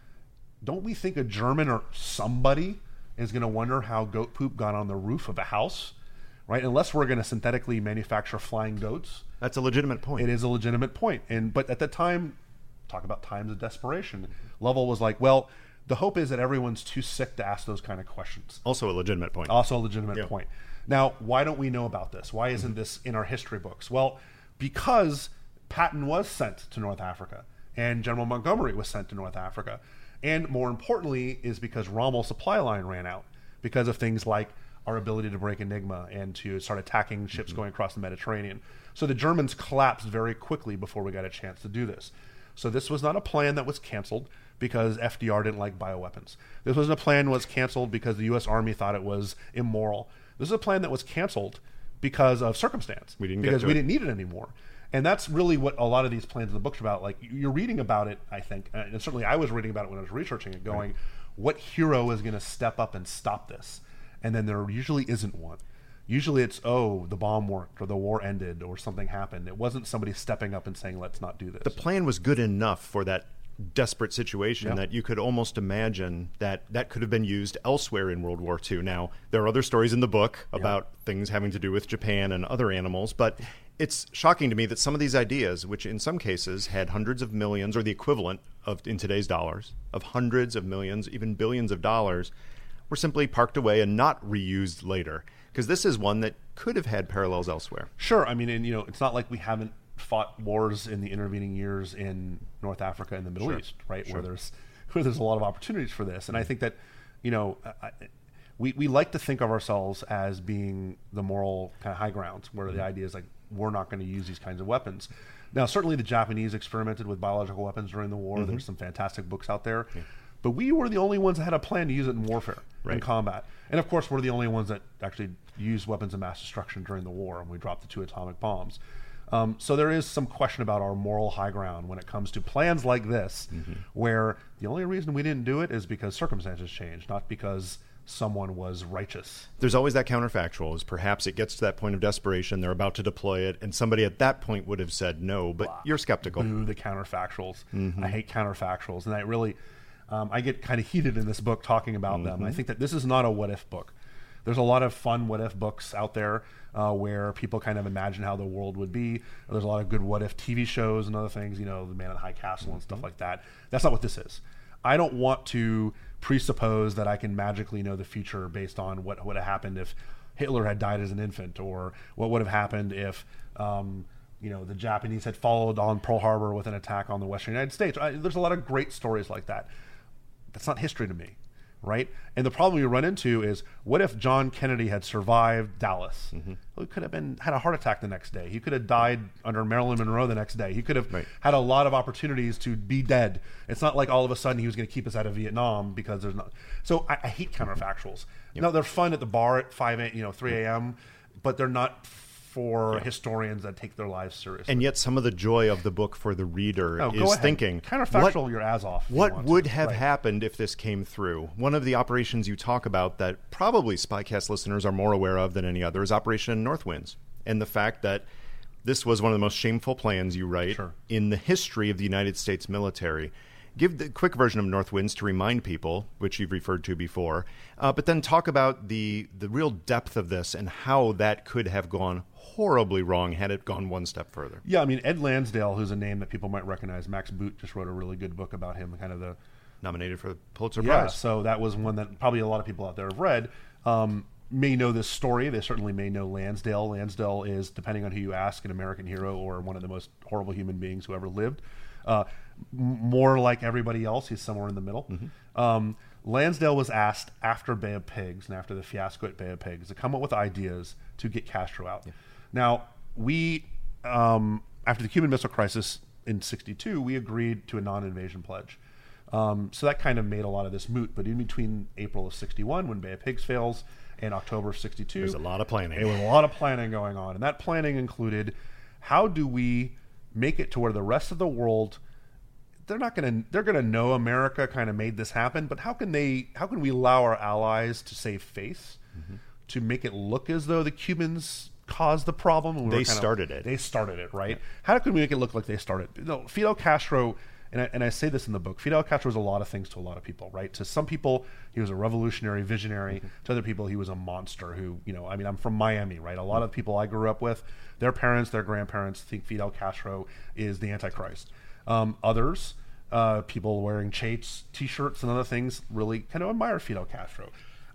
Don't we think a German or somebody is going to wonder how goat poop got on the roof of a house, right? Unless we're going to synthetically manufacture flying goats.
That's a legitimate point.
It is a legitimate point. But at the time, talk about times of desperation, Lovell was like, well, the hope is that everyone's too sick to ask those kind of questions.
Also a legitimate point.
Point. Now, why don't we know about this? Why isn't this in our history books? Well, because Patton was sent to North Africa, and General Montgomery was sent to North Africa. And more importantly is because Rommel's supply line ran out because of things like our ability to break Enigma and to start attacking ships going across the Mediterranean. So the Germans collapsed very quickly before we got a chance to do this. So this was not a plan that was canceled because FDR didn't like bioweapons. This wasn't a plan that was canceled because the U.S. Army thought it was immoral. This is a plan that was canceled because of circumstance.
We didn't
need it anymore. And that's really what a lot of these plans in the books are about. Like, you're reading about it, I think, and certainly I was reading about it when I was researching it, going, what hero is going to step up and stop this? And then there usually isn't one. Usually it's, the bomb worked, or the war ended, or something happened. It wasn't somebody stepping up and saying, let's not do this.
The plan was good enough for that desperate situation that you could almost imagine that that could have been used elsewhere in World War II. Now, there are other stories in the book about things having to do with Japan and other animals, but it's shocking to me that some of these ideas, which in some cases had hundreds of millions, or the equivalent of, in today's dollars, of hundreds of millions, even billions of dollars, were simply parked away and not reused later. Because this is one that could have had parallels elsewhere.
Sure. I mean, and, it's not like we haven't fought wars in the intervening years in North Africa and the Middle East, right? Where there's a lot of opportunities for this. And I think that, we like to think of ourselves as being the moral kind of high ground, where the idea is like, we're not going to use these kinds of weapons. Now, certainly the Japanese experimented with biological weapons during the war. There's some fantastic books out there. But we were the only ones that had a plan to use it in warfare, in combat. And of course, we're the only ones that actually used weapons of mass destruction during the war, and we dropped the 2 atomic bombs. So there is some question about our moral high ground when it comes to plans like this, where the only reason we didn't do it is because circumstances changed, not because someone was righteous.
There's always that counterfactual, is perhaps it gets to that point of desperation, they're about to deploy it, and somebody at that point would have said no, but you're skeptical.
Boo the counterfactuals. I hate counterfactuals, and I really... I get kind of heated in this book talking about them. I think that this is not a what-if book. There's a lot of fun what-if books out there where people kind of imagine how the world would be. There's a lot of good what-if TV shows and other things, The Man in the High Castle and stuff like that. That's not what this is. I don't want to presuppose that I can magically know the future based on what would have happened if Hitler had died as an infant, or what would have happened if the Japanese had followed on Pearl Harbor with an attack on the Western United States. There's a lot of great stories like that. That's not history to me, right? And the problem we run into is, what if John Kennedy had survived Dallas? Well, he could have had a heart attack the next day. He could have died under Marilyn Monroe the next day. He could have had a lot of opportunities to be dead. It's not like all of a sudden he was going to keep us out of Vietnam because there's not. So I hate counterfactuals. No, they're fun at the bar at 3 a.m., but they're not for historians that take their lives seriously.
And yet some of the joy of the book for the reader is thinking,
counterfactual your ass off.
What would have happened if this came through? One of the operations you talk about that probably Spycast listeners are more aware of than any other is Operation Northwinds, and the fact that this was one of the most shameful plans, you write, in the history of the United States military. Give the quick version of Northwinds to remind people, which you've referred to before, but then talk about the real depth of this and how that could have gone horribly wrong had it gone one step further.
Yeah, I mean, Ed Lansdale, who's a name that people might recognize, Max Boot just wrote a really good book about him, kind of the...
Nominated for the Pulitzer Prize.
So that was one that probably a lot of people out there have read. May know this story. They certainly may know Lansdale. Lansdale is, depending on who you ask, an American hero or one of the most horrible human beings who ever lived. More like everybody else, he's somewhere in the middle. Lansdale was asked after Bay of Pigs and after the fiasco at Bay of Pigs to come up with ideas to get Castro out. Now, we, after the Cuban Missile Crisis in '62, we agreed to a non-invasion pledge. So that kind of made a lot of this moot. But in between April of '61, when Bay of Pigs fails, and October of '62,
there's a lot of planning.
There was a lot of planning going on, and that planning included, how do we make it to where the rest of the world, they're going to know America kind of made this happen, but how can we allow our allies to save face, to make it look as though the Cubans caused the problem? And
they started it.
They started it, right? How can we make it look like they started? Fidel Castro, and I say this in the book, Fidel Castro was a lot of things to a lot of people, right? To some people, he was a revolutionary visionary. To other people, he was a monster who, I'm from Miami, right? A lot of people I grew up with, their parents, their grandparents think Fidel Castro is the Antichrist. Others, people wearing Chate's T-shirts and other things, really kind of admire Fidel Castro.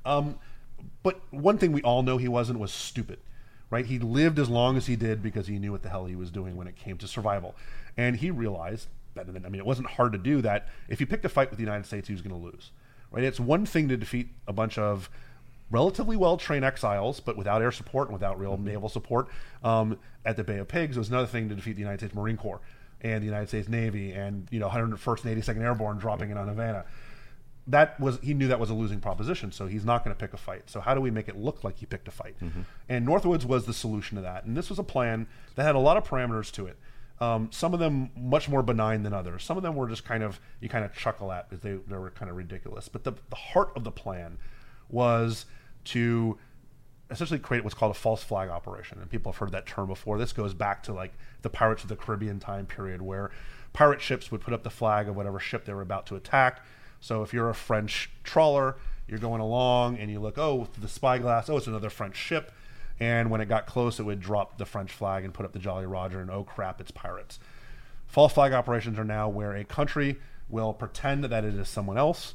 But one thing we all know he wasn't was stupid, right? He lived as long as he did because he knew what the hell he was doing when it came to survival. And he realized that, it wasn't hard to do that. If he picked a fight with the United States, he was going to lose, right? It's one thing to defeat a bunch of relatively well-trained exiles, but without air support and without real naval support at the Bay of Pigs. It was another thing to defeat the United States Marine Corps and the United States Navy and 101st and 82nd Airborne dropping in on Havana. he knew that was a losing proposition, so he's not going to pick a fight. So how do we make it look like he picked a fight? And Northwoods was the solution to that. And this was a plan that had a lot of parameters to it. Some of them much more benign than others. Some of them were just you kind of chuckle at because they were kind of ridiculous. But the heart of the plan was to essentially create what's called a false flag operation. And people have heard that term before. This goes back to like the Pirates of the Caribbean time period, where pirate ships would put up the flag of whatever ship they were about to attack. So if you're a French trawler, you're going along and you look, through the spyglass, it's another French ship. And when it got close, it would drop the French flag and put up the Jolly Roger, and oh crap, it's pirates. False flag operations are now where a country will pretend that it is someone else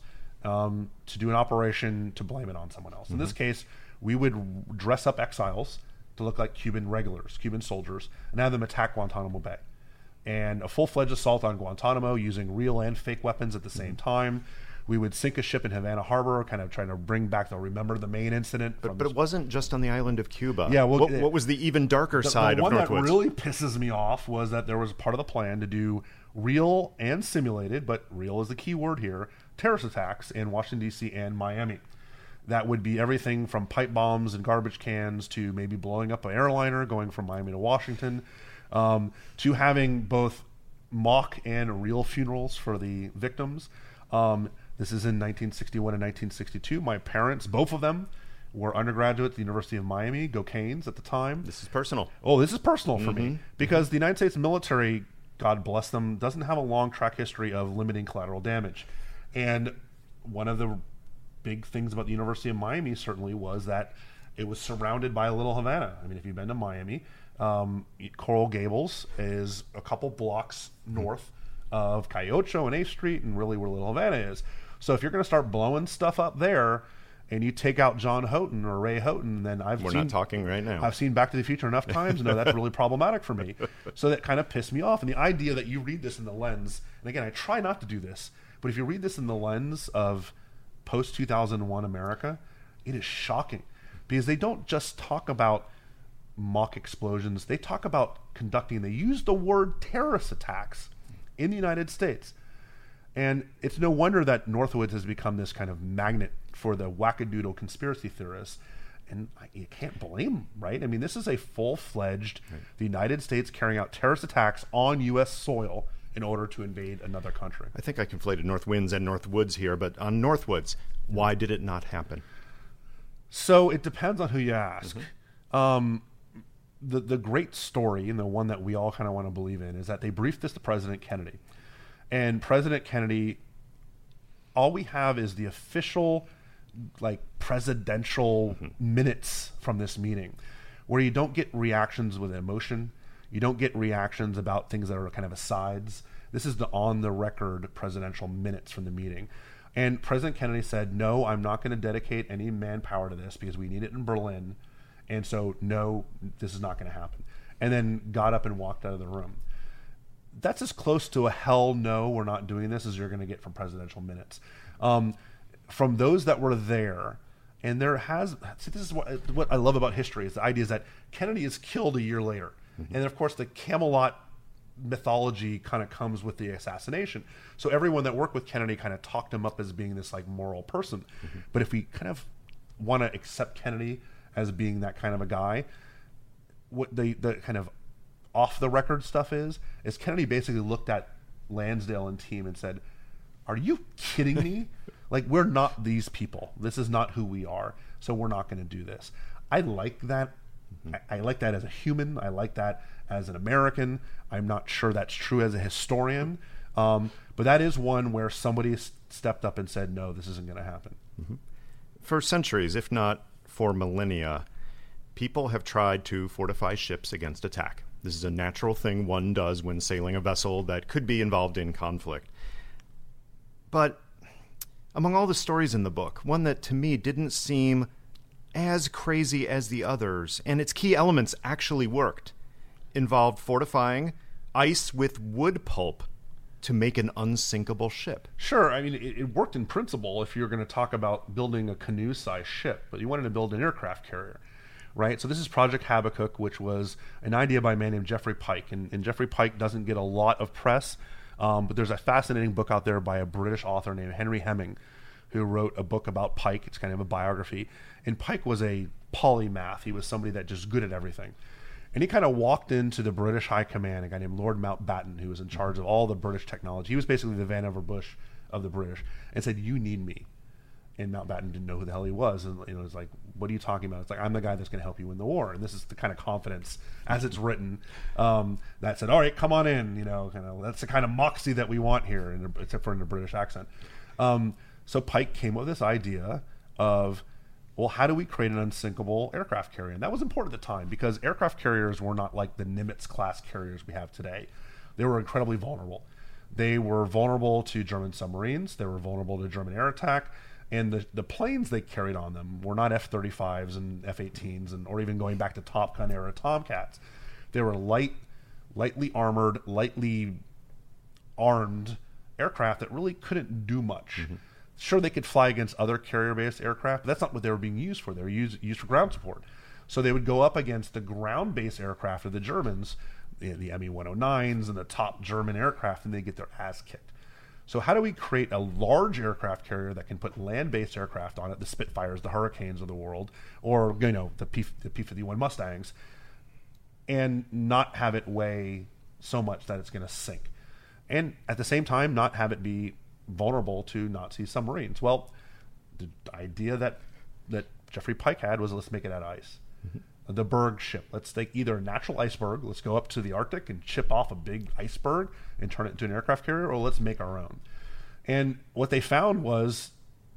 to do an operation to blame it on someone else. In this case, we would dress up exiles to look like Cuban regulars, Cuban soldiers, and have them attack Guantanamo Bay. And a full-fledged assault on Guantanamo using real and fake weapons at the same time. We would sink a ship in Havana Harbor, kind of trying to bring back, remember the main incident.
But it wasn't just on the island of Cuba.
Yeah,
what was the even darker side of Northwoods?
The one that really pisses me off was that there was part of the plan to do real and simulated, but real is the key word here, terrorist attacks in Washington, D.C. and Miami. That would be everything from pipe bombs and garbage cans to maybe blowing up an airliner going from Miami to Washington, to having both mock and real funerals for the victims. This is in 1961 and 1962. My parents, both of them, were undergraduates at the University of Miami, go Canes at the time.
This is personal.
Oh, this is personal for me, because the United States military, God bless them, doesn't have a long track history of limiting collateral damage. And one of the big things about the University of Miami certainly was that it was surrounded by a little Havana. I mean, if you've been to Miami, Coral Gables is a couple blocks north of Cayocho and 8th Street, and really where Little Havana is. So if you're going to start blowing stuff up there, and you take out John Houghton or Ray Houghton, then
we're not talking right now.
I've seen Back to the Future enough times to know that's really problematic for me. So that kind of pissed me off. And the idea that you read this in the lens, and again, I try not to do this, but if you read this in the lens of post-2001 America, it is shocking, because they don't just talk about mock explosions. They talk about they use the word terrorist attacks in the United States. And it's no wonder that Northwoods has become this kind of magnet for the wackadoodle conspiracy theorists. And you can't blame them, right? I mean, this is a full-fledged, the United States carrying out terrorist attacks on U.S. soil in order to invade another country.
I think I conflated North Winds and Northwoods here, but on Northwoods, why did it not happen?
So it depends on who you ask. The great story, and the one that we all kind of want to believe in, is that they briefed this to President Kennedy. And President Kennedy, all we have is the official, presidential minutes from this meeting, where you don't get reactions with emotion. You don't get reactions about things that are kind of asides. This is the on-the-record presidential minutes from the meeting. And President Kennedy said, no, I'm not going to dedicate any manpower to this because we need it in Berlin. And so, no, this is not going to happen. And then got up and walked out of the room. That's as close to a hell no, we're not doing this, as you're going to get from presidential minutes. From those that were there, and this is what I love about history, is the idea is that Kennedy is killed a year later. And of course, the Camelot mythology kind of comes with the assassination. So everyone that worked with Kennedy kind of talked him up as being this moral person. But if we kind of want to accept Kennedy as being that kind of a guy, what the kind of off the record stuff is Kennedy basically looked at Lansdale and team and said, are you kidding me? We're not these people. This is not who we are. So we're not going to do this. I like that. I like that as a human. I like that as an American. I'm not sure that's true as a historian. But that is one where somebody stepped up and said, no, this isn't going to happen.
For centuries, if not for millennia, people have tried to fortify ships against attack. This is a natural thing one does when sailing a vessel that could be involved in conflict. But among all the stories in the book, one that to me didn't seem as crazy as the others, and its key elements actually worked, involved fortifying ice with wood pulp to make an unsinkable ship.
Sure. I mean, it worked in principle if you're going to talk about building a canoe-sized ship, but you wanted to build an aircraft carrier. Right, so this is Project Habakkuk, which was an idea by a man named Jeffrey Pike, and Jeffrey Pike doesn't get a lot of press, but there's a fascinating book out there by a British author named Henry Hemming, who wrote a book about Pike. It's kind of a biography. And Pike was a polymath. He was somebody that just good at everything. And he kind of walked into the British High Command, a guy named Lord Mountbatten, who was in charge of all the British technology. He was basically the Vannevar Bush of the British, and said, "You need me." And Mountbatten didn't know who the hell he was. And it was like, "What are you talking about?" It's like, "I'm the guy that's going to help you win the war." And this is the kind of confidence, as it's written, that said, "All right, come on in." That's the kind of moxie that we want here, except for in the British accent. So Pike came up with this idea of, well, how do we create an unsinkable aircraft carrier? And that was important at the time because aircraft carriers were not like the Nimitz-class carriers we have today. They were incredibly vulnerable. They were vulnerable to German submarines. They were vulnerable to German air attack. And the planes they carried on them were not F-35s and F-18s or even going back to Top Gun era Tomcats. They were lightly armored, lightly armed aircraft that really couldn't do much. Mm-hmm. Sure, they could fly against other carrier-based aircraft, but that's not what they were being used for. They were used for ground support. So they would go up against the ground-based aircraft of the Germans, the Me-109s and the top German aircraft, and they get their ass kicked. So how do we create a large aircraft carrier that can put land-based aircraft on it, the Spitfires, the Hurricanes of the world, or the P-51 Mustangs, and not have it weigh so much that it's going to sink? And at the same time, not have it be vulnerable to Nazi submarines. Well, the idea that Jeffrey Pike had was, let's make it out of ice. Mm-hmm. The Berg ship. Let's take either a natural iceberg, let's go up to the Arctic and chip off a big iceberg and turn it into an aircraft carrier, or let's make our own. And what they found was,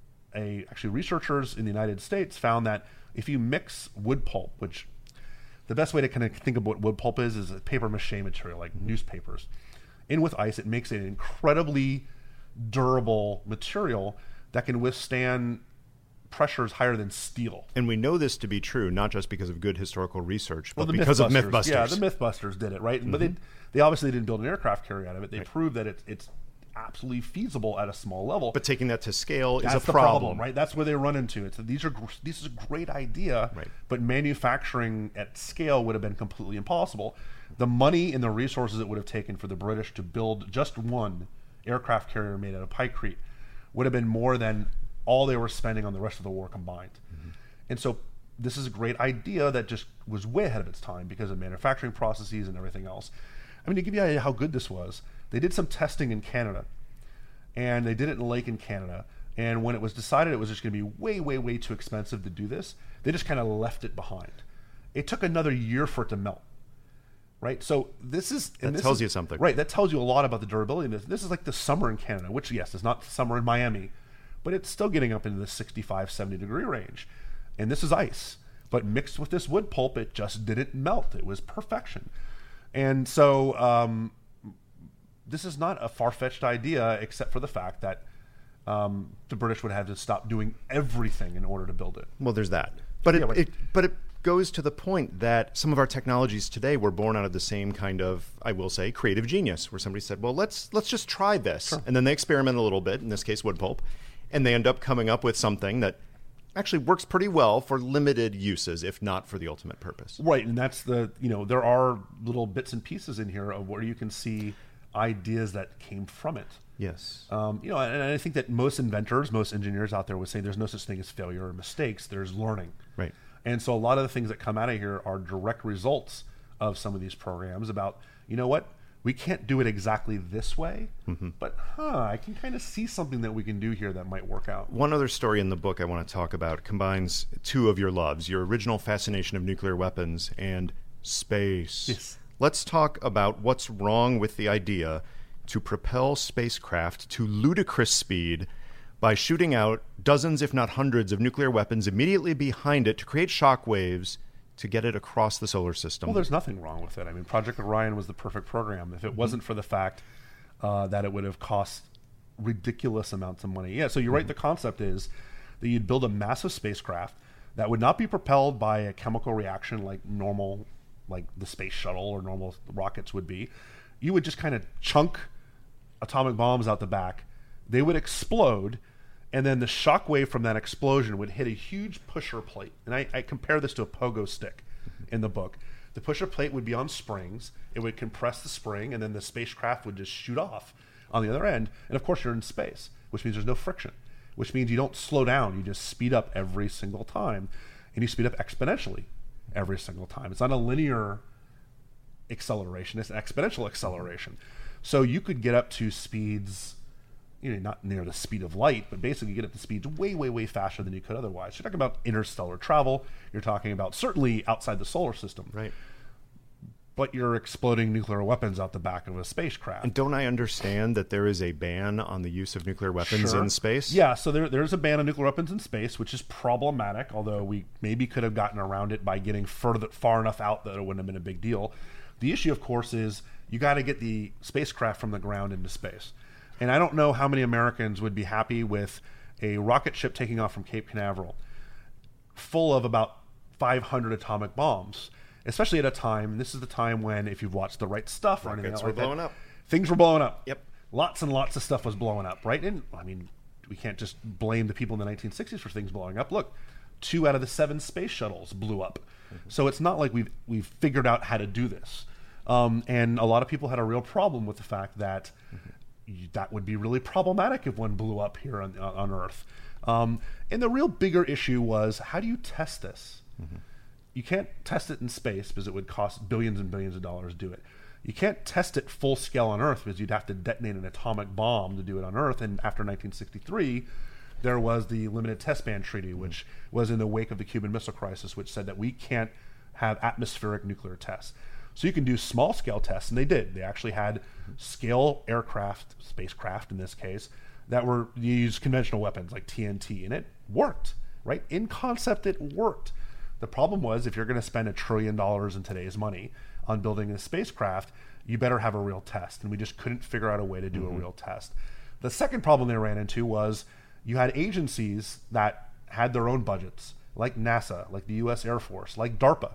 researchers in the United States found that if you mix wood pulp, which the best way to kind of think of what wood pulp is a paper mache material, like newspapers, in with ice, it makes it an incredibly durable material that can withstand pressures higher than steel.
And we know this to be true, not just because of good historical research, but because of Mythbusters.
Yeah, the Mythbusters did it, right? Mm-hmm. But they obviously didn't build an aircraft carrier out of it. They proved that it's absolutely feasible at a small level.
But taking that to scale is a
problem, right? That's where they run into it. So this is a great idea,
right,
but manufacturing at scale would have been completely impossible. The money and the resources it would have taken for the British to build just one aircraft carrier made out of Pikecrete would have been more than all they were spending on the rest of the war combined. Mm-hmm. And so this is a great idea that just was way ahead of its time because of manufacturing processes and everything else. I mean, to give you an idea how good this was, they did some testing in Canada, and they did it in a lake in Canada. And when it was decided it was just going to be way, way, way too expensive to do this, they just kind of left it behind. It took another year for it to melt. Right, so that tells you something. Right, that tells you a lot about the durability of this. This is like the summer in Canada, which, yes, is not summer in Miami, but it's still getting up into the 65, 70 degree range. And this is ice. But mixed with this wood pulp, it just didn't melt. It was perfection. And so this is not a far-fetched idea, except for the fact that the British would have to stop doing everything in order to build it.
Well, there's that. But it goes to the point that some of our technologies today were born out of the same kind of, I will say, creative genius, where somebody said, well, let's just try this. Sure. And then they experiment a little bit, in this case wood pulp, and they end up coming up with something that actually works pretty well for limited uses, if not for the ultimate purpose.
Right, and that's there are little bits and pieces in here of where you can see ideas that came from it.
Yes.
And I think that most inventors, most engineers out there would say there's no such thing as failure or mistakes, there's learning.
Right.
And so a lot of the things that come out of here are direct results of some of these programs about, you know what, we can't do it exactly this way, but I can kind of see something that we can do here that might work out.
One other story in the book I want to talk about combines two of your loves, your original fascination of nuclear weapons and space.
Yes.
Let's talk about what's wrong with the idea to propel spacecraft to ludicrous speed by shooting out dozens, if not hundreds, of nuclear weapons immediately behind it to create shock waves to get it across the solar system.
Well, there's nothing wrong with it. I mean, Project Orion was the perfect program. If it wasn't for the fact that it would have cost ridiculous amounts of money. Yeah, so you're right. The concept is that you'd build a massive spacecraft that would not be propelled by a chemical reaction like normal, like the space shuttle or normal rockets would be. You would just kind of chunk atomic bombs out the back. They would explode, and then the shock wave from that explosion would hit a huge pusher plate. And I compare this to a pogo stick in the book. The pusher plate would be on springs. It would compress the spring, and then the spacecraft would just shoot off on the other end. And, of course, you're in space, which means there's no friction. which means you don't slow down. You just speed up every single time, and you speed up exponentially every single time. It's not a linear acceleration, it's an exponential acceleration. So you could get up to speeds, not near the speed of light, but basically get up to speeds way, way, way faster than you could otherwise. You're talking about interstellar travel. You're talking about certainly outside the solar system.
Right.
But you're exploding nuclear weapons out the back of a spacecraft.
And don't I understand that there is a ban on the use of nuclear weapons in space?
Yeah, so there's a ban on nuclear weapons in space, which is problematic, although we maybe could have gotten around it by getting far enough out that it wouldn't have been a big deal. The issue, of course, is you got to get the spacecraft from the ground into space. And I don't know how many Americans would be happy with a rocket ship taking off from Cape Canaveral full of about 500 atomic bombs, especially at a time, and this is the time when, if you've watched The Right Stuff or anything
Rockets
like
were blowing
that,
up.
Things were blowing up.
Yep.
Lots and lots of stuff was blowing up, right? And we can't just blame the people in the 1960s for things blowing up. Look, 2 out of the 7 space shuttles blew up. So it's not like we've figured out how to do this. And a lot of people had a real problem with the fact that that would be really problematic if one blew up here on Earth. And the real bigger issue was, how do you test this? You can't test it in space because it would cost billions and billions of dollars to do it. You can't test it full scale on Earth because you'd have to detonate an atomic bomb to do it on Earth. And after 1963, there was the Limited Test Ban Treaty, which was in the wake of the Cuban Missile Crisis, which said that we can't have atmospheric nuclear tests. So you can do small scale tests, and they did. They actually had scale aircraft, spacecraft in this case, that were used conventional weapons like TNT, and it worked, right? In concept, it worked. The problem was, if you're going to spend $1 trillion in today's money on building a spacecraft, you better have a real test. And we just couldn't figure out a way to do a real test. The second problem they ran into was you had agencies that had their own budgets, like NASA, like the U.S. Air Force, like DARPA,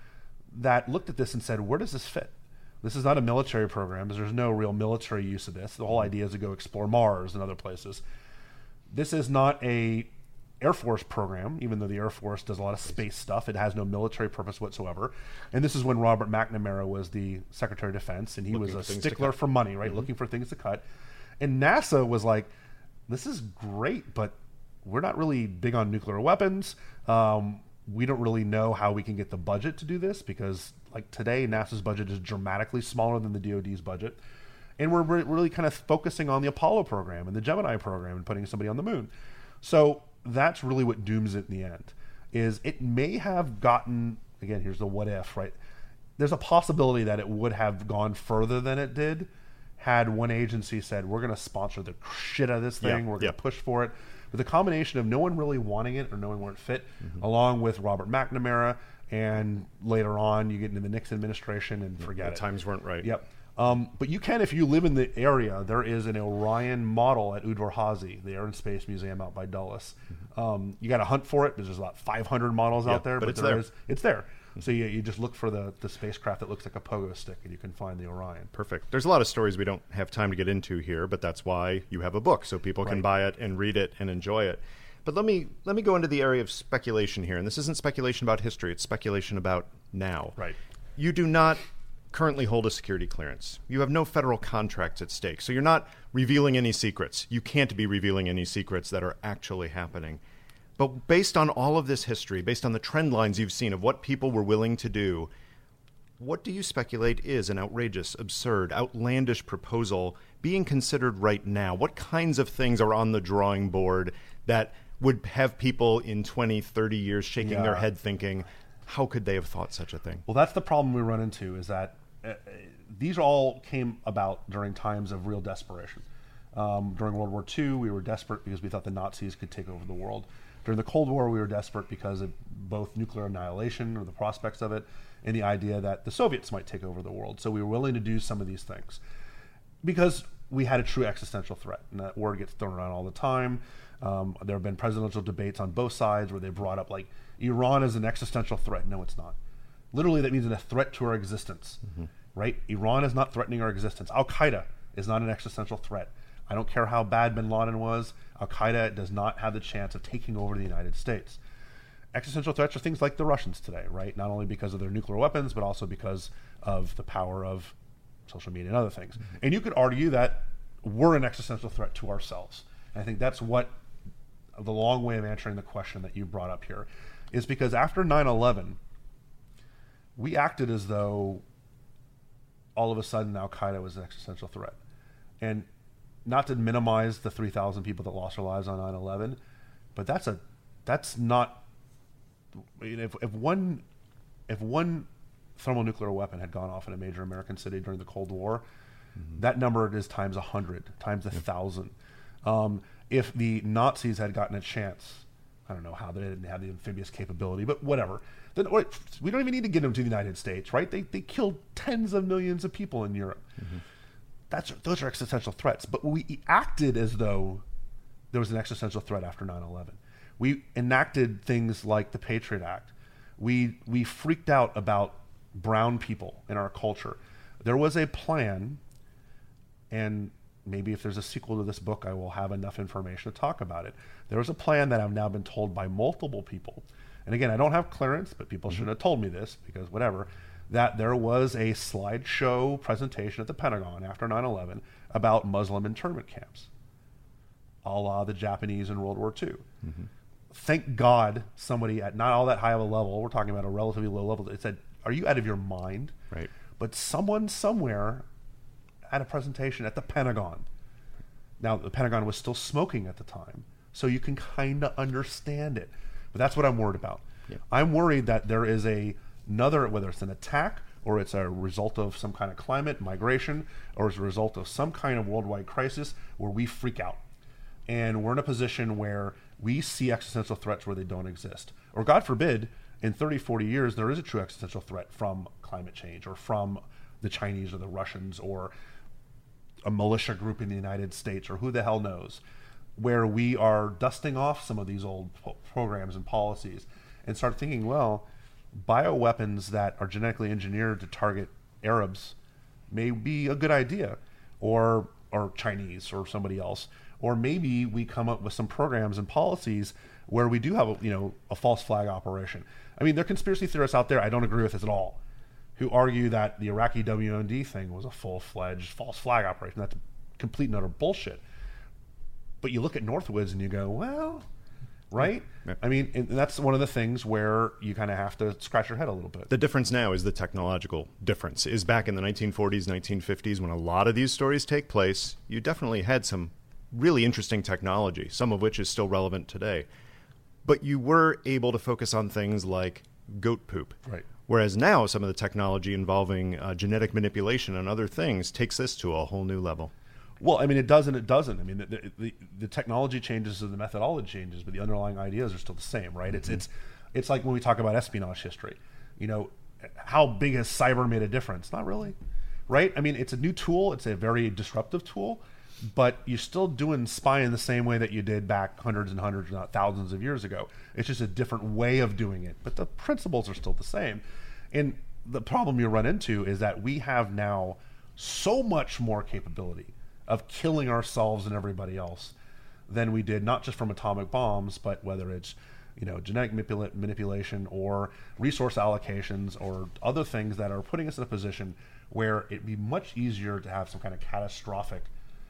that looked at this and said, where does this fit? This is not a military program because there's no real military use of this. The whole idea is to go explore Mars and other places. This is not a Air Force program, even though the Air Force does a lot of space stuff. It has no military purpose whatsoever. And this is when Robert McNamara was the Secretary of Defense, and he was a stickler for money, right? Looking for things to cut. And NASA was like, this is great, but we're not really big on nuclear weapons. We don't really know how we can get the budget to do this because, like today, NASA's budget is dramatically smaller than the DoD's budget. And we're really kind of focusing on the Apollo program and the Gemini program and putting somebody on the moon. So that's really what dooms it in the end, is it may have gotten, again, here's the what if, right? There's a possibility that it would have gone further than it did had one agency said, we're going to sponsor the shit out of this thing, we're going to push for it. But the combination of no one really wanting it or knowing where it fit, along with Robert McNamara, and later on you get into the Nixon administration and forget it.
The times weren't right.
Yep. But you can, if you live in the area, there is an Orion model at Udvar-Hazy, the Air and Space Museum out by Dulles. You got to hunt for it because there's about 500 models out there, but it's there. So you just look for the spacecraft that looks like a pogo stick, and you can find the Orion.
Perfect. There's a lot of stories we don't have time to get into here, but that's why you have a book, so people can buy it and read it and enjoy it. But let me go into the area of speculation here, and this isn't speculation about history, it's speculation about now.
Right.
You do not currently hold a security clearance. You have no federal contracts at stake, so you're not revealing any secrets. You can't be revealing any secrets that are actually happening. But based on all of this history, based on the trend lines you've seen of what people were willing to do, what do you speculate is an outrageous, absurd, outlandish proposal being considered right now? What kinds of things are on the drawing board that would have people in 20, 30 years shaking their head thinking, how could they have thought such a thing?
Well, that's the problem we run into, is that these all came about during times of real desperation. During World War II, we were desperate because we thought the Nazis could take over the world. During the Cold War, we were desperate because of both nuclear annihilation, or the prospects of it, and the idea that the Soviets might take over the world. So we were willing to do some of these things because we had a true existential threat. And that word gets thrown around all the time. There have been presidential debates on both sides where they brought up, like, Iran is an existential threat. No, it's not. Literally, that means a threat to our existence, right? Iran is not threatening our existence. Al-Qaeda is not an existential threat. I don't care how bad bin Laden was. Al-Qaeda does not have the chance of taking over the United States. Existential threats are things like the Russians today, right? Not only because of their nuclear weapons, but also because of the power of social media and other things. And you could argue that we're an existential threat to ourselves. And I think that's what the long way of answering the question that you brought up here is because after 9/11, we acted as though all of a sudden Al-Qaeda was an existential threat. And not to minimize the 3,000 people that lost their lives on 9/11, but that's not, if one thermonuclear weapon had gone off in a major American city during the Cold War, that number is times 100, times 1,000. If the Nazis had gotten a chance, I don't know how they didn't have the amphibious capability, but whatever. Then we don't even need to get them to the United States, right? They killed tens of millions of people in Europe. Those are existential threats. But we acted as though there was an existential threat after 9/11. We enacted things like the Patriot Act. We freaked out about brown people in our culture. There was a plan, and maybe if there's a sequel to this book, I will have enough information to talk about it. There was a plan that I've now been told by multiple people. And again, I don't have clearance, but people should have told me this because whatever, that there was a slideshow presentation at the Pentagon after 9/11 about Muslim internment camps, a la the Japanese in World War II. Thank God somebody at not all that high of a level, we're talking about a relatively low level, it said, are you out of your mind?
Right.
But someone somewhere had a presentation at the Pentagon. Now, the Pentagon was still smoking at the time, so you can kind of understand it. But that's what I'm worried about.
Yeah.
I'm worried that there is another, whether it's an attack or it's a result of some kind of climate, migration, or as a result of some kind of worldwide crisis where we freak out. And we're in a position where we see existential threats where they don't exist. Or God forbid, in 30, 40 years, there is a true existential threat from climate change or from the Chinese or the Russians or a militia group in the United States or who the hell knows, where we are dusting off some of these old programs and policies and start thinking, well, bioweapons that are genetically engineered to target Arabs may be a good idea, or Chinese or somebody else. Or maybe we come up with some programs and policies where we do have a false flag operation. I mean, there are conspiracy theorists out there, I don't agree with this at all, who argue that the Iraqi WMD thing was a full-fledged false flag operation. That's complete and utter bullshit. But you look at Northwoods and you go, well, right?
Yeah.
I mean, and that's one of the things where you kind of have to scratch your head a little bit.
The difference now is the technological difference. Is back in the 1940s, 1950s, when a lot of these stories take place, you definitely had some really interesting technology, some of which is still relevant today. But you were able to focus on things like goat poop.
Right.
Whereas now some of the technology involving genetic manipulation and other things takes this to a whole new level.
Well, I mean, it does and it doesn't. I mean, the technology changes and the methodology changes, but the underlying ideas are still the same, right? It's like when we talk about espionage history. How big has cyber made a difference? Not really, right? I mean, it's a new tool. It's a very disruptive tool, but you're still doing spying the same way that you did back hundreds and hundreds, not thousands of years ago. It's just a different way of doing it, but the principles are still the same. And the problem you run into is that we have now so much more capability of killing ourselves and everybody else than we did, not just from atomic bombs, but whether it's genetic manipulation or resource allocations or other things that are putting us in a position where it'd be much easier to have some kind of catastrophic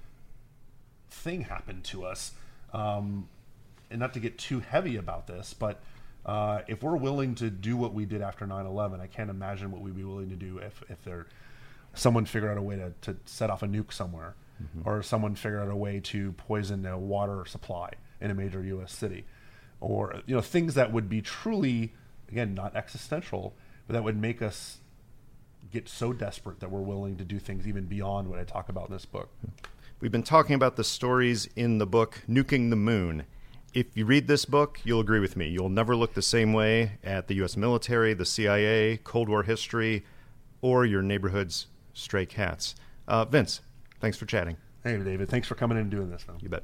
thing happen to us. And not to get too heavy about this, but if we're willing to do what we did after 9/11, I can't imagine what we'd be willing to do if someone figured out a way to set off a nuke somewhere, or someone figured out a way to poison a water supply in a major U.S. city, or things that would be truly, again, not existential, but that would make us get so desperate that we're willing to do things even beyond what I talk about in this book.
We've been talking about the stories in the book Nuking the Moon. If you read this book, you'll agree with me. You'll never look the same way at the U.S. military, the CIA, Cold War history, or your neighborhood's stray cats. Vince, thanks for chatting.
Hey, David. Thanks for coming in and doing this, man.
You bet.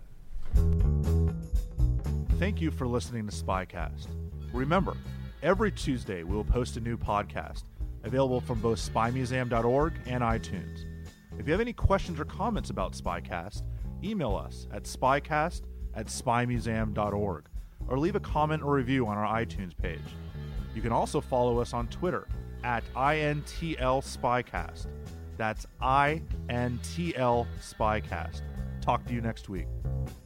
Thank you for listening to Spycast. Remember, every Tuesday we will post a new podcast, available from both spymuseum.org and iTunes. If you have any questions or comments about Spycast, email us at spycast@spymuseum.org or leave a comment or review on our iTunes page. You can also follow us on Twitter at INTL Spycast. That's INTL Spycast. Talk to you next week.